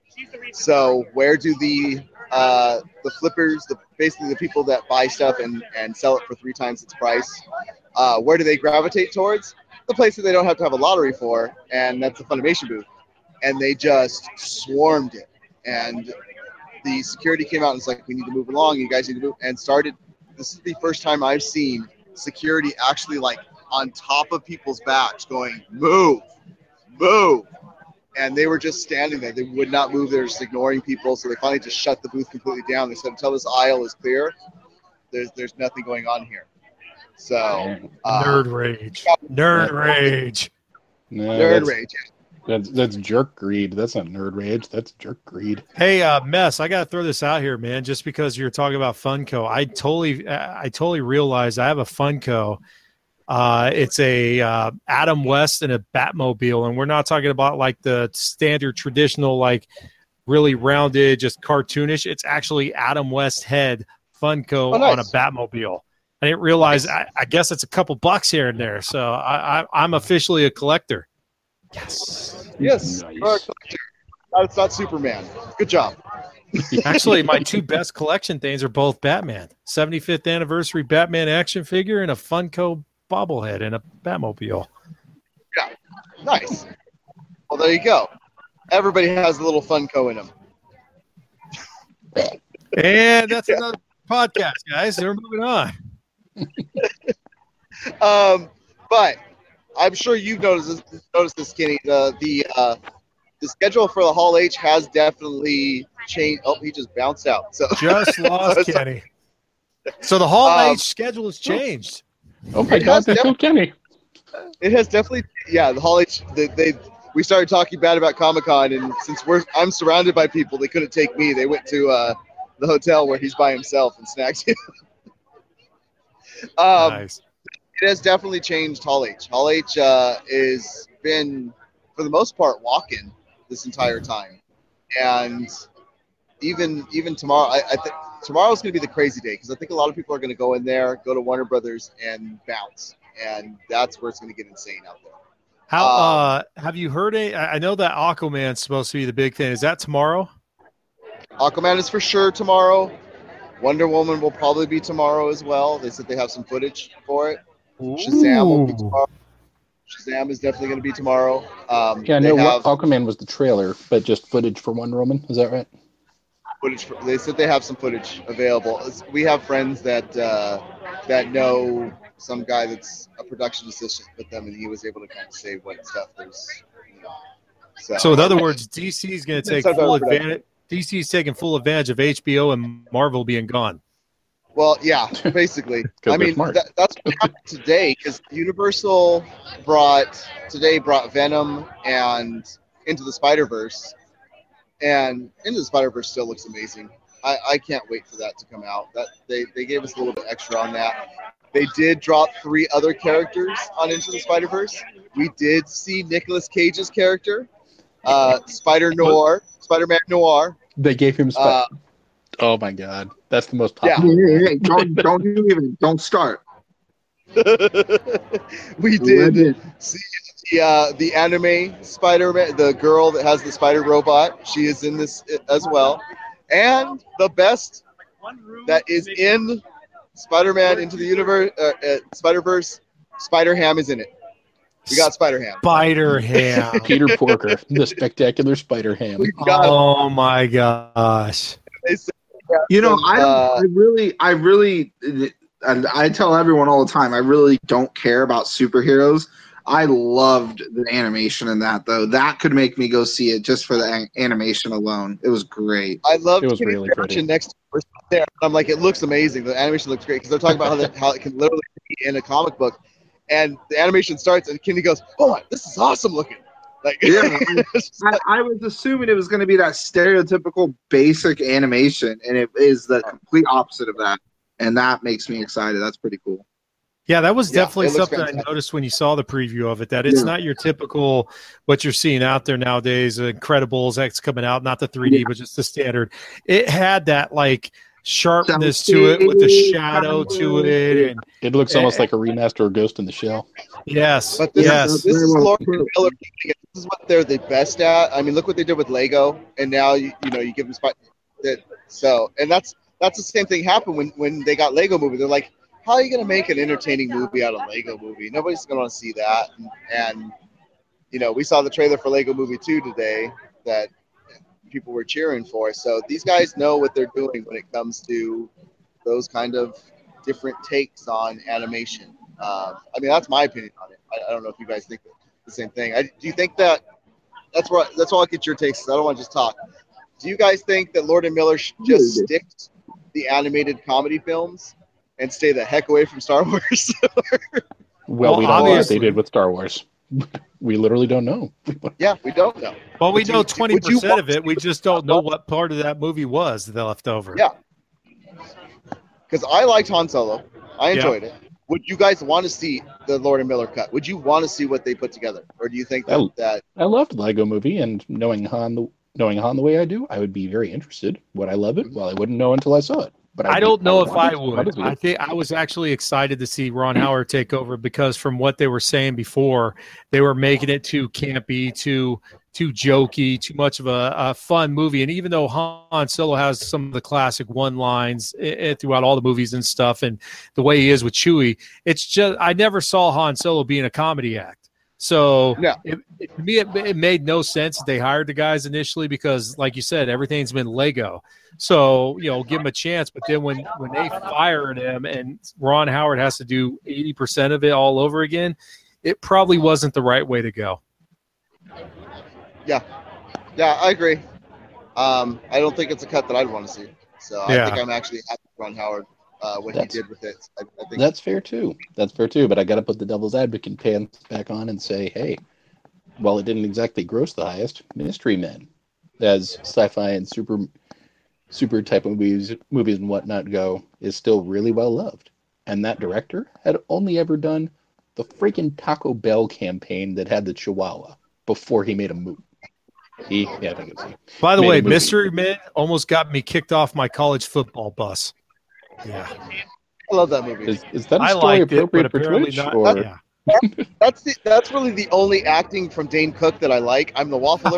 So where do the uh, the flippers, the basically the people that buy stuff and, and sell it for three times its price, uh, where do they gravitate towards? The place that they don't have to have a lottery for, and that's the Funimation booth. And they just swarmed it. And the security came out and was like, we need to move along. You guys need to move. And started, this is the first time I've seen security actually like on top of people's backs going, move, move. And they were just standing there. They would not move. They were just ignoring people. So they finally just shut the booth completely down. They said, until this aisle is clear, there's there's nothing going on here. So uh, nerd rage, nerd rage, No, nerd that's, rage. That's that's jerk greed. That's not nerd rage. That's jerk greed. Hey, uh, Mess, I got to throw this out here, man. Just because you're talking about Funko, I totally, I totally realized I have a Funko. Uh, it's a uh, Adam West and a Batmobile, and we're not talking about like the standard traditional, like really rounded, just cartoonish. It's actually Adam West head Funko Oh, nice. on a Batmobile. I didn't realize. I, I guess it's a couple bucks here and there. So I, I, I'm officially a collector. Yes. Yes. Nice. You are a collector. No, it's not Superman. Good job. Actually, my two best collection things are both Batman. seventy-fifth anniversary Batman action figure and a Funko bobblehead and a Batmobile. Yeah. Nice. Well, there you go. Everybody has a little Funko in them. And that's another podcast, guys. We're moving on. Um, but I'm sure you've noticed this, noticed this, Kenny. The the uh, the schedule for the Hall H has definitely changed. Oh, he just bounced out. So Just lost Kenny. So the Hall Um, H schedule has changed. Oh my It God, has that's so Kenny. it has definitely, yeah. The Hall H, they, they we started talking bad about Comic Con, and since we're I'm surrounded by people, they couldn't take me. They went to uh, the hotel where he's by himself and snagged him. um, Nice. It has definitely changed Hall H. Hall H uh, is been, for the most part, walking this entire time, and even even tomorrow, I, I think tomorrow's going to be the crazy day because I think a lot of people are going to go in there, go to Warner Brothers, and bounce, and that's where it's going to get insane out there. How Um, uh have you heard a I I know that Aquaman's supposed to be the big thing. Is that tomorrow? Aquaman is for sure tomorrow. Wonder Woman will probably be tomorrow as well. They said they have some footage for it. Shazam will be Ooh. tomorrow. Shazam is definitely going to be tomorrow. Um, Yeah, I they know have Aquaman was the trailer, but just footage for Wonder Woman. Is that right? footage. For, they said they have some footage available. We have friends that uh, that know some guy that's a production assistant with them, and he was able to kind of say what stuff there's. You know, so, So in other words, D C is going to take Inside full our production. advantage. D C is taking full advantage of H B O and Marvel being gone. well, yeah, basically. 'Cause I they're mean, smart. that, that's what happened today because Universal brought today brought Venom and Into the Spider-Verse, and Into the Spider-Verse still looks amazing. I, I can't wait for that to come out. That they, they gave us a little bit extra on that. They did drop three other characters on Into the Spider-Verse. We did see Nicolas Cage's character, uh, Spider Noir, Spider-Man Noir. They gave him. Sp- Uh, oh my God, that's the most Yeah. popular. Hey, hey, hey, don't don't you even don't start. we did see the uh, the anime Spider-Man, the girl that has the spider robot. She is in this as well, and the best that is in Spider-Man Into the Universe, uh, uh, Spider-Verse, Spider-Ham is in it. We got Spider-Ham. Spider Ham. Peter Porker, the spectacular Spider Ham. We got Oh my gosh. they said, You know, some, I don't, uh, I really, I really, and I tell everyone all the time, I really don't care about superheroes. I loved the animation in that, though. That could make me go see it just for the an- animation alone. It was great. I loved It was Kitty really Crouch pretty. next to her there. I'm like, it looks amazing. The animation looks great because they're talking about how, that, how it can literally be in a comic book. And the animation starts, and Kenny goes, "Oh, this is awesome looking!" Like, Yeah. it's just I, like- I was assuming it was going to be that stereotypical basic animation, and it is the complete opposite of that. And that makes me excited. That's pretty cool. Yeah, that was Yeah, definitely it looks something I fantastic. noticed when you saw the preview of it. That it's Yeah. not your typical what you're seeing out there nowadays. uh, Incredibles X coming out, not the three D, Yeah. but just the standard. It had that like sharpness to it with the shadow to it, and It looks almost like a remaster of Ghost in the Shell. yes, But this, yes. is, this is Very well Lord put. and Miller. This is what they're the best at. I mean, look what they did with Lego, and now you, you know you give them spot that. So, and that's that's the same thing happened when when they got Lego Movie. They're like, how are you going to make an entertaining movie out of Lego Movie? Nobody's going to want to see that. And, and you know, we saw the trailer for Lego Movie two today that people were cheering for. So these guys know what they're doing when it comes to those kind of different takes on animation. Um, I mean, that's my opinion on it. I, I don't know if you guys think the same thing. I, do you think that that's what that's all I get your takes? I don't want to just talk. Do you guys think that Lord and Miller should just stick to the animated comedy films and stay the heck away from Star Wars? Well, Well, we don't know what obviously- they did with Star Wars. We literally don't know. Yeah, we don't know. Well, we Would know you- twenty would you percent of watch- it. We just don't know what part of that movie was that left over. Yeah. Because I liked Han Solo. I Yeah. enjoyed it. Would you guys want to see the Lord and Miller cut? Would you want to see what they put together? Or do you think that, Oh. that I loved the Lego Movie, and knowing Han the knowing Han the way I do, I would be very interested. Would I love it? Well, I wouldn't know until I saw it. But I I'd don't be- know would if want I it. would. Obviously. I think I was actually excited to see Ron Howard take over because from what they were saying before, they were making it too campy, too too jokey, too much of a, a fun movie. And even though Han Solo has some of the classic one lines eh, throughout all the movies and stuff, and the way he is with Chewie, it's just I never saw Han Solo being a comedy act. So No. it, it, to me, it, it made no sense that they hired the guys initially because, like you said, everything's been Lego. So, you know, give him a chance. But then when, when they fired him and Ron Howard has to do eighty percent of it all over again, it probably wasn't the right way to go. Yeah, yeah, I agree. Um, I don't think it's a cut that I'd want to see. So Yeah. I think I'm actually happy with Ron Howard, uh, what That's- he did with it. I, I think That's fair too. That's fair too. But I got to put the devil's advocate pants back on and say, hey, while it didn't exactly gross the highest, Mystery Men, as sci-fi and super, super type of movies, movies and whatnot go, is still really well loved. And that director had only ever done the freaking Taco Bell campaign that had the Chihuahua before he made a movie. He, yeah, I think it's he. By the Made a way, movie. Mystery Men almost got me kicked off my college football bus. Yeah, I love that movie. Is, is that a I story liked it, but appropriate for apparently Twitch? not. Or Yeah. That's the, that's really the only acting from Dane Cook that I like. I'm the waffler.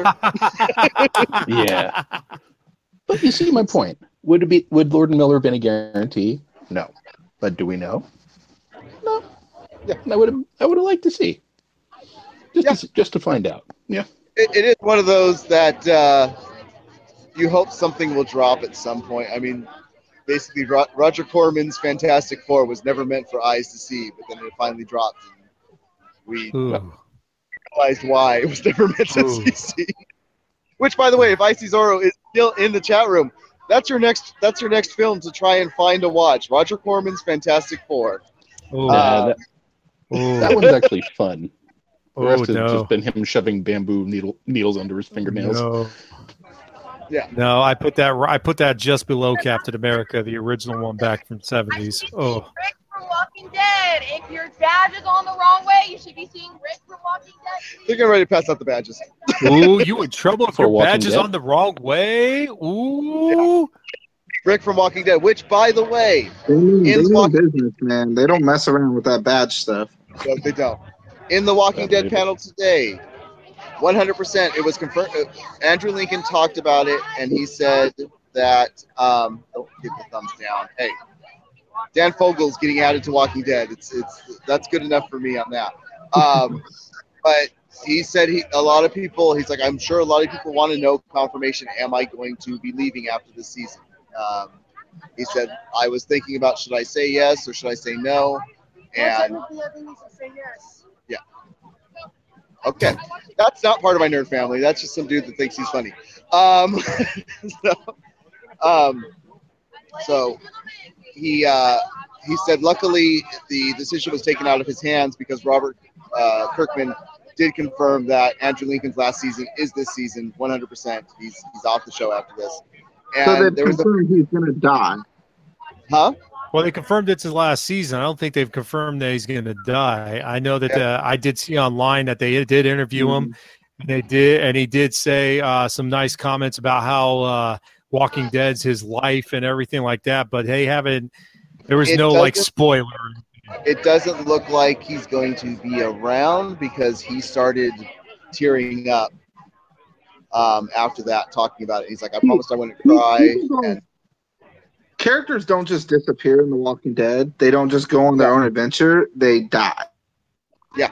Yeah. But you see my point. Would it be would Lord and Miller have been a guarantee? No. But do we know? No. Yeah. I would have I would have liked to see. Just Yeah. to, just to find out. Yeah. it, it is one of those that uh, you hope something will drop at some point. I mean, basically, Ro- Roger Corman's Fantastic Four was never meant for eyes to see, but then it finally dropped. And we Ooh. realized why it was never meant to Ooh. be seen. Which, by the way, if Icy Zorro is still in the chat room, that's your next that's your next film to try and find a watch. Roger Corman's Fantastic Four. Ooh. Uh, that, Ooh. that one's actually fun. The Oh, rest has no. just been him shoving bamboo needle needles under his fingernails. No. Yeah. No, I put that I put that just below Captain America, the original one back from seventies. Oh. Rick from Walking Dead. If your badge is on the wrong way, you should be seeing Rick from Walking Dead. They're getting ready to pass out the badges. Ooh, you in trouble if For your Walking badge is Dead? on the wrong way. Ooh. Rick from Walking Dead, which, by the way, They mean, they In mean Walking- business, man. They don't mess around with that badge stuff. no, they don't. In the Walking Dead panel today, one hundred percent, it was confirmed. Uh, Andrew Lincoln talked about it, and he said that, um, don't get the thumbs down. Hey, Dan Fogel's getting added to Walking Dead. It's it's that's good enough for me on that. Um, but he said he a lot of people. He's like, I'm sure a lot of people want to know confirmation. Am I going to be leaving after this season? Um, he said, I was thinking about should I say yes or should I say no, and yeah. Okay, that's not part of my nerd family. That's just some dude that thinks he's funny. Um, so, um, so he uh, he said, luckily the decision was taken out of his hands because Robert uh, Kirkman did confirm that Andrew Lincoln's last season is this season, one hundred percent. He's he's off the show after this. So And they've there was a confirmed he's going to die. huh? Well, they confirmed it's his last season. I don't think they've confirmed that he's going to die. I know that uh, I did see online that they did interview him, and they did, and he did say uh, some nice comments about how uh, Walking Dead's his life and everything like that. But they haven't. There was It no like doesn't- spoiler. It doesn't look like he's going to be around because he started tearing up um, after that, talking about it. He's like, I promised I wouldn't cry. People don't- And Characters don't just disappear in The Walking Dead. They don't just go on their own adventure. They die. Yeah.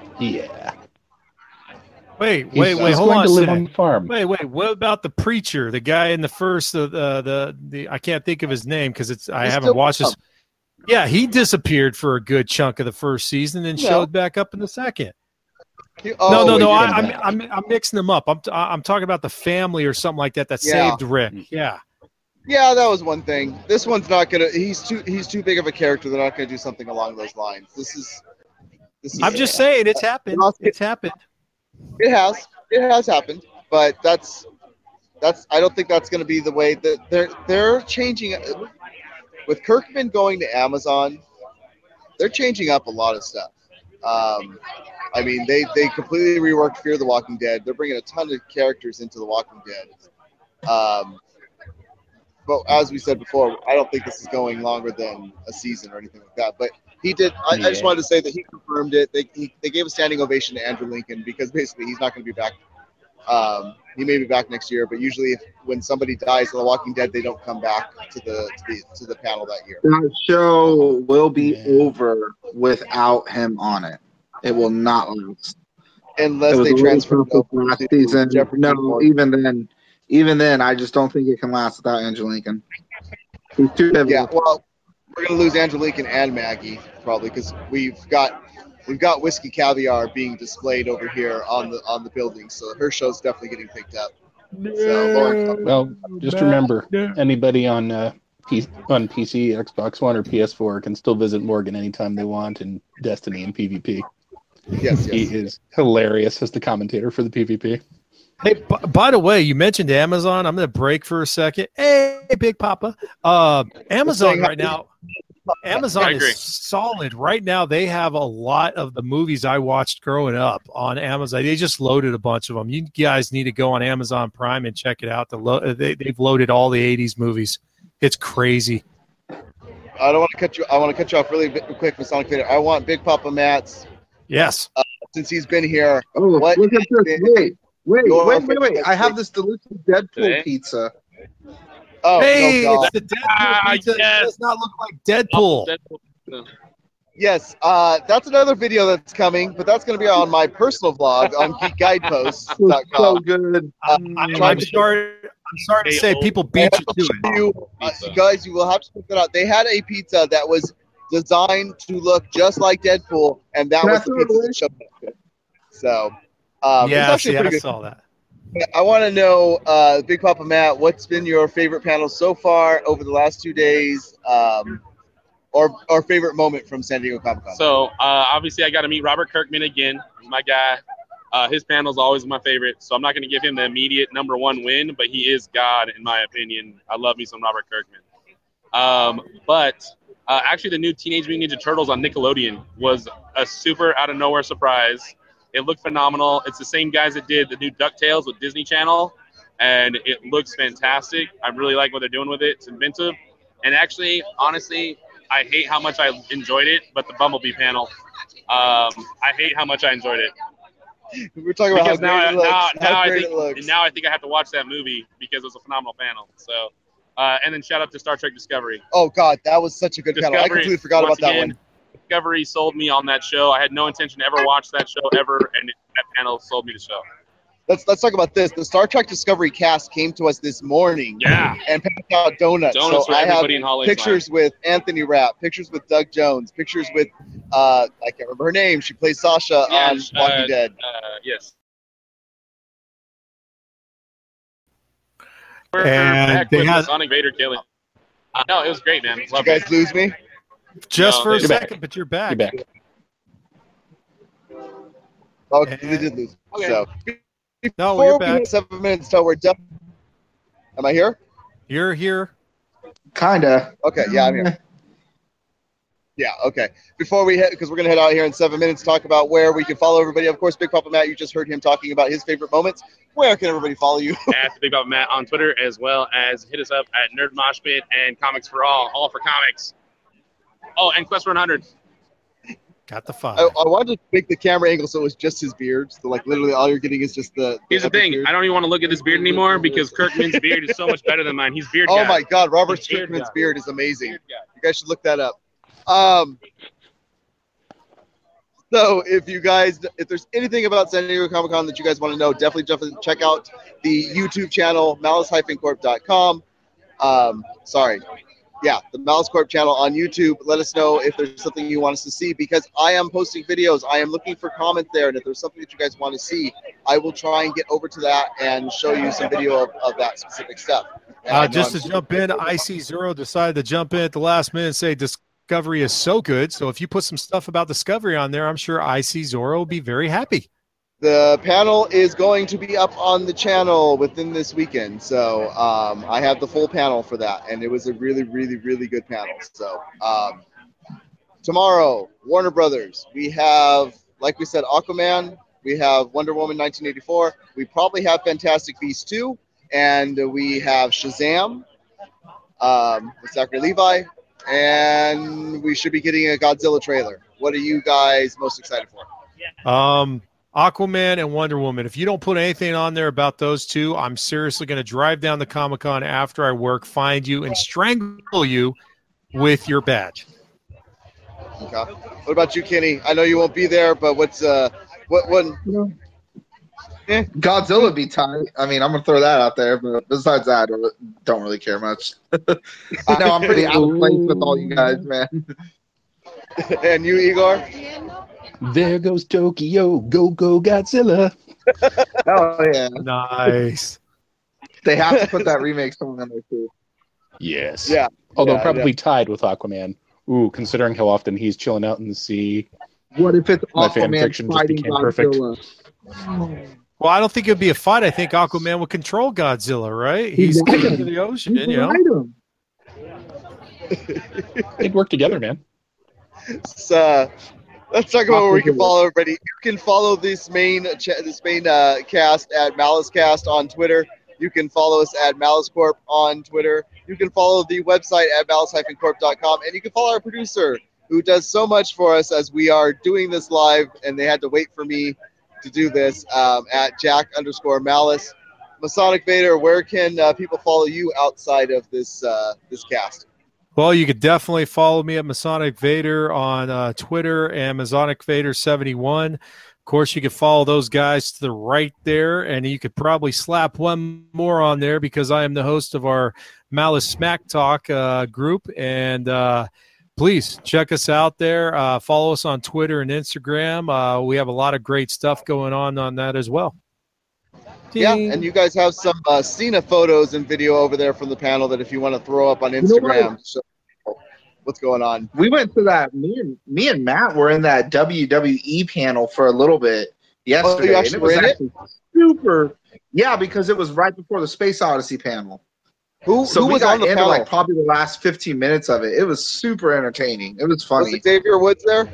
Wait, He's, wait, wait. he's Hold going on a to live second. on the farm. Wait, wait. What about the preacher, the guy in the first, uh, the the the? I can't think of his name because it's I He's haven't still watched this. Yeah, he disappeared for a good chunk of the first season and No. showed back up in the second. He- no, oh, no, wait, no. you're I, talking I'm, about- I'm I'm mixing them up. I'm I'm talking about the family or something like that that Yeah. saved Rick. Yeah. Yeah, that was one thing. This one's not gonna. He's too. He's too big of a character. They're not gonna do something along those lines. This is. This is. I'm just saying it's happened. It's happened. It has. It has happened, but that's. That's. I don't think that's gonna be the way that they're. They're changing. With Kirkman going to Amazon, they're changing up a lot of stuff. Um, I mean, they they completely reworked Fear the Walking Dead. They're bringing a ton of characters into The Walking Dead. Um, but as we said before, I don't think this is going longer than a season or anything like that. But he did. I, I just Yeah. wanted to say that he confirmed it. They he, they gave a standing ovation to Andrew Lincoln because basically he's not going to be back. Um, he may be back next year, but usually if, when somebody dies in The Walking Dead, they don't come back to the to the, to the panel that year. That show will be Yeah. over without him on it. It will not last. Unless It was they a transfer little tough over last to season. Jeffrey No, Morgan. even then, even then, I just don't think it can last without Andrew Lincoln. He's too heavy. Yeah, well, we're gonna lose Andrew Lincoln and Maggie probably because we've got we've got Whiskey Caviar being displayed over here on the on the building, so her show's definitely getting picked up. So Lauren, Well, just remember, anybody on uh, P- on P C, Xbox One, or P S four can still visit Morgan anytime they want in Destiny and PvP. yes, He yes. is hilarious as the commentator for the PvP. Hey, b- by the way, you mentioned Amazon. I'm going to break for a second. Hey, Big Papa. Uh, Amazon right now. Amazon I agree. is solid right now. They have a lot of the movies I watched growing up on Amazon. They just loaded a bunch of them. You guys need to go on Amazon Prime and check it out. The lo- they, they've loaded all the eighties movies. It's crazy. I don't want to cut you. I want to cut you off really bit- quick, Masonic Vader. I want Big Papa Matt's Yes. since he's been here. Oh, What look at this. is Wait, wait, your wait, wait, wait. favorite I have steak? this delicious Deadpool Today? pizza. Oh, hey, no, God. it's the Deadpool Ah, pizza. yes. It does not look like Deadpool. Deadpool. Yes, uh, that's another video that's coming, but that's going to be on my personal vlog on geek guideposts It was dot so com. good. Uh, I'm, trying I'm to- sorry. I'm sorry to Hey, say old- people I beat have you to to show it. you, uh, Pizza. guys, you will have to check that out. They had a pizza that was designed to look just like Deadpool, and that Can I was the throw it pizza away? that showed up. So, um, it's Yeah, actually see, a I pretty good. saw that. I want to know, uh, Big Papa Matt, what's been your favorite panel so far over the last two days, um, or or favorite moment from San Diego Comic Con? So uh, obviously, I got to meet Robert Kirkman again. He's my guy. Uh, his panel's always my favorite, so I'm not going to give him the immediate number one win, but he is God in my opinion. I love me some Robert Kirkman. Um, but uh, actually, the new Teenage Mutant Ninja Turtles on Nickelodeon was a super out of nowhere surprise. It looked phenomenal. It's the same guys that did the new DuckTales with Disney Channel, and it looks fantastic. I really like what they're doing with it. It's inventive, and actually, honestly, I hate how much I enjoyed it. But the Bumblebee panel, um, I hate how much I enjoyed it. We're talking about Because how now, great I, it looks. now, how now I great think it looks. now I think I have to watch that movie because it was a phenomenal panel. So, uh, and then shout out to Star Trek Discovery. Oh God, that was such a good panel. I Discovery, completely forgot about once that again, one. Discovery sold me on that show. I had no intention to ever watch that show ever, and that panel sold me the show. Let's let's talk about this. The Star Trek Discovery cast came to us this morning Yeah, and passed out donuts. donuts so for I have everybody in Hall H pictures with Anthony Rapp, pictures with Doug Jones, pictures with uh, I can't remember her name. She plays Sasha Yeah, on sh- Walking uh, Dead. Uh, yes. And Back they with had- Sonic Vader killing. Uh, no, it was great, man. Did Love you guys it. lose me? Just No, for a you're back. second, but you're back. You're back. Oh, And- they did lose. Okay. So No, before you're we back. hit seven minutes till we're done. Am I here? You're here. Kinda. Okay, yeah, I'm here. Yeah, okay. Before we hit, because we're going to head out here in seven minutes, talk about where we can follow everybody. Of course, Big Papa Matt, you just heard him talking about his favorite moments. Where can everybody follow you? At the Big Papa Matt on Twitter, as well as hit us up at Nerd Mosh Pit and Comics for All, all for comics. Oh, and Quest for one hundred. Got the five. I, I wanted to make the camera angle so it was just his beard. So, like, literally all you're getting is just the. Here's the epic thing: beard. I don't even want to look at this beard anymore because Kirkman's beard is so much better than mine. He's beard Oh guy. my God, Robert He's beard Strickland's guy. beard is amazing. Beard guy. You guys should look that up. Um, so if you guys, if there's anything about San Diego Comic Con that you guys want to know, definitely, definitely check out the YouTube channel, malice dash corp dot com. Um, sorry, yeah, the Malice Corp channel on YouTube. Let us know if there's something you want us to see, because I am posting videos. I am looking for comment there, and if there's something that you guys want to see, I will try and get over to that and show you some video of, of that specific stuff. Uh, just to jump in, I C Zero decided to jump in at the last minute and say Discovery is so good. So if you put some stuff about Discovery on there, I'm sure I C Zoro will be very happy. The panel is going to be up on the channel within this weekend. So um, I have the full panel for that. And it was a really, really, really good panel. So um, tomorrow, Warner Brothers, we have, like we said, Aquaman. We have Wonder Woman nineteen eighty-four. We probably have Fantastic Beasts two. And we have Shazam um, with Zachary Levi. And we should be getting a Godzilla trailer. What are you guys most excited for? Um. Aquaman and Wonder Woman. If you don't put anything on there about those two, I'm seriously going to drive down to Comic-Con after I work, find you, and strangle you with your badge. Okay. What about you, Kenny? I know you won't be there, but what's uh, what one? Eh. Godzilla be tight. I mean, I'm gonna throw that out there, but besides that, I don't really care much. I know I'm pretty out of place with all you guys, man. And you, Igor? There goes Tokyo, go go Godzilla. Oh yeah, nice. They have to put that remake song on there too. Yes. Yeah. Although yeah, probably yeah. tied with Aquaman. Ooh, considering how often he's chilling out in the sea. What if it's My fan Aquaman fiction just fighting became perfect. Godzilla? Well, I don't think it'd be a fight. I think Aquaman would control Godzilla, right? He's He'd king ride of the ocean, He'd you know. ride him. They'd work together, man. So, uh, let's talk about where we can follow everybody. You can follow this main ch- this main uh, cast at MaliceCast on Twitter. You can follow us at Malice Corp on Twitter. You can follow the website at malice dash corp dot com, and you can follow our producer who does so much for us as we are doing this live, and they had to wait for me to do this um, at Jack underscore Malice. Masonic Vader, where can uh, people follow you outside of this uh, this cast? Well, you could definitely follow me at Masonic Vader on uh, Twitter and Masonic Vader seventy-one. Of course, you could follow those guys to the right there, and you could probably slap one more on there because I am the host of our Malice Smack Talk uh, group. And uh, please check us out there. Uh, follow us on Twitter and Instagram. Uh, we have a lot of great stuff going on on that as well. Yeah, and you guys have some uh, Cena photos and video over there from the panel that if you want to throw up on You know Instagram, what? show what's going on. We went to that. Me and me and Matt were in that W W E panel for a little bit yesterday. Oh, you and actually it was were in it? actually super. Yeah, because it was right before the Space Odyssey panel. Who, So who we was got on the into panel? like probably the last fifteen minutes of it. It was super entertaining. It was Was funny. Xavier Woods there?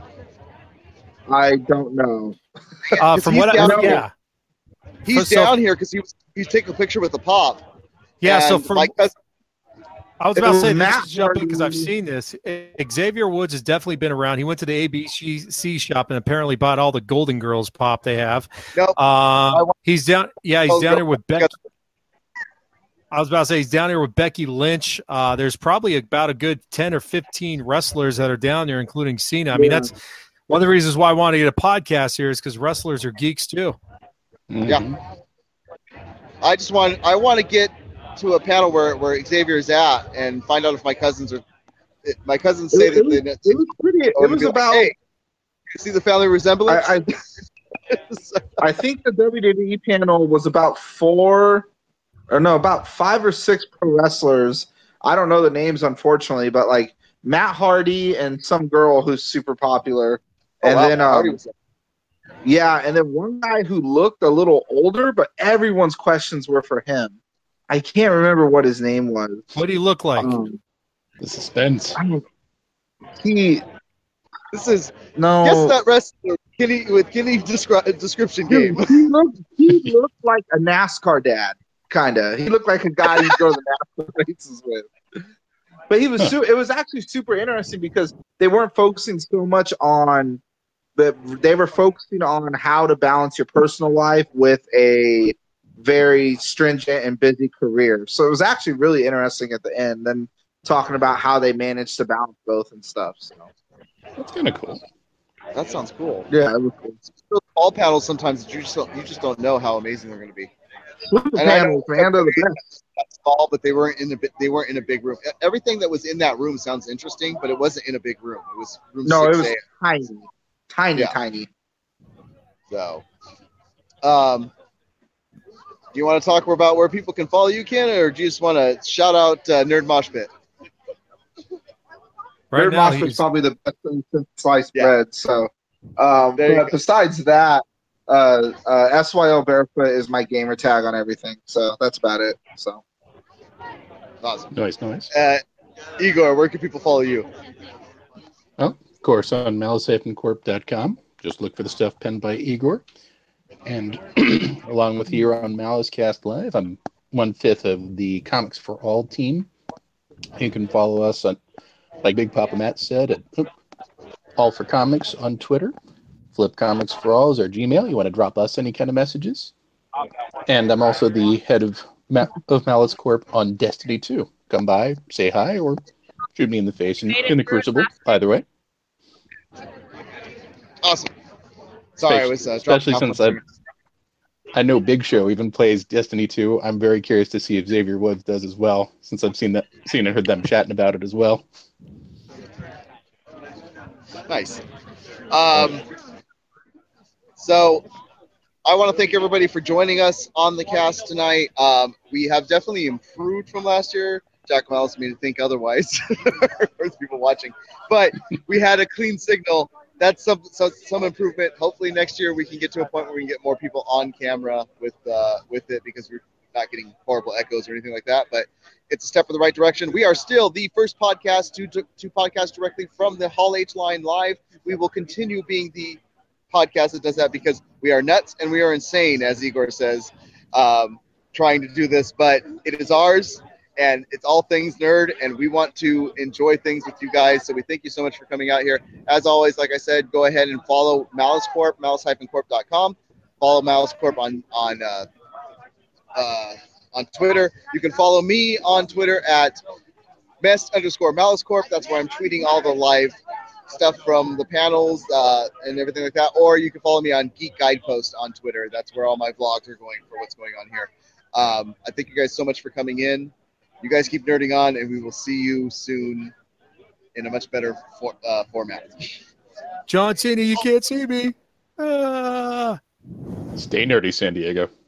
I don't know. Uh, from he's what I down know, here. yeah. He's So- down here because he was he's taking a picture with the pop. Yeah, so And from my cousin, I was It about to was say, Matt this jump in because I've Hardy. seen this. Xavier Woods has definitely been around. He went to the A B C shop and apparently bought all the Golden Girls pop they have. Nope. Um, he's down. Yeah, he's Oh, down go- there with Becky. I was about to say he's down there with Becky Lynch. Uh, there's probably about a good ten or fifteen wrestlers that are down there, including Cena. I mean, Yeah. that's one of the reasons why I want to get a podcast here is because wrestlers are geeks too. Mhm. I just want I want to get to a panel where, where Xavier is at and find out if my cousins are. My cousins say It, that it, was, they. it was pretty. It was about. Hey, you see the family resemblance? I, I I think the W W E panel was about four, or no, about five or six pro wrestlers. I don't know the names, unfortunately, but like Matt Hardy and some girl who's super popular, Oh, and wow, then Hardy um, was there. yeah, and then one guy who looked a little older, but everyone's questions were for him. I can't remember what his name was. What do you look like? Um, The suspense. I don't, he This is no. guess that wrestler Kenny with Kenny descri- description Dude, game. he looked he looked like a NASCAR dad, kind of. He looked like a guy you go to the NASCAR races with. But he was su- it was actually super interesting because they weren't focusing so much on the they were focusing on how to balance your personal life with a very stringent and busy career. So it was actually really interesting at the end. Then talking about how they managed to balance both and stuff. So That's kind of cool. That sounds cool. yeah, it was cool. Those All panels sometimes you just don't, you just don't know how amazing they're going to be. Flipper And I know panels, man, they're the best. small, but they weren't in the they weren't in a big room. Everything that was in that room sounds interesting, but it wasn't in a big room. It was room No, it six was A. tiny, tiny, Yeah. tiny. So, um, do you want to talk more about where people can follow you, Ken, or do you just want to shout out uh, Nerd Mosh Pit? Right Nerd now, Mosh is he's- probably the best thing since sliced Yeah. bread. So, um, There you but go. besides that, uh, uh, S Y L Barefoot is my gamer tag on everything. So that's about it. So. Awesome. Nice, nice. Uh, Igor, where can people follow you? Well, of course, on malice corp dot com. Just look for the stuff penned by Igor. And along with here on Malice Cast Live, I'm one-fifth of the Comics for All team. You can follow us on, like Big Papa Matt said, at All for Comics on Twitter. Flip Comics for All is our Gmail. You want to drop us any kind of messages. And I'm also the head of, Ma- of Malice Corp on Destiny two. Come by, say hi, or shoot me in the face in, in the Crucible. Either way. Awesome. Sorry, I was uh, Especially dropping off since my I, I know Big Show even plays Destiny two. I'm very curious to see if Xavier Woods does as well, since I've seen that, seen and heard them chatting about it as well. Nice. Um, so I want to thank everybody for joining us on the cast tonight. Um, we have definitely improved from last year. Jack Miles made me think otherwise for people watching. But we had a clean signal. That's some, some some improvement. Hopefully next year we can get to a point where we can get more people on camera with uh, with it, because we're not getting horrible echoes or anything like that. But it's a step in the right direction. We are still the first podcast to, to, to podcast directly from the Hall H line live. We will continue being the podcast that does that because we are nuts and we are insane, as Igor says, um, trying to do this. But it is ours, and it's all things nerd, and we want to enjoy things with you guys. So we thank you so much for coming out here. As always, like I said, go ahead and follow Malice Corp, malice corp dot com. Follow Malice Corp on on uh, uh, on Twitter. You can follow me on Twitter at best underscore Malice Corp. That's where I'm tweeting all the live stuff from the panels uh, and everything like that. Or you can follow me on Geek Guidepost on Twitter. That's where all my vlogs are going for what's going on here. Um, I thank you guys so much for coming in. You guys keep nerding on, and we will see you soon in a much better for, uh, format. John Cena, you can't see me. Ah. Stay nerdy, San Diego.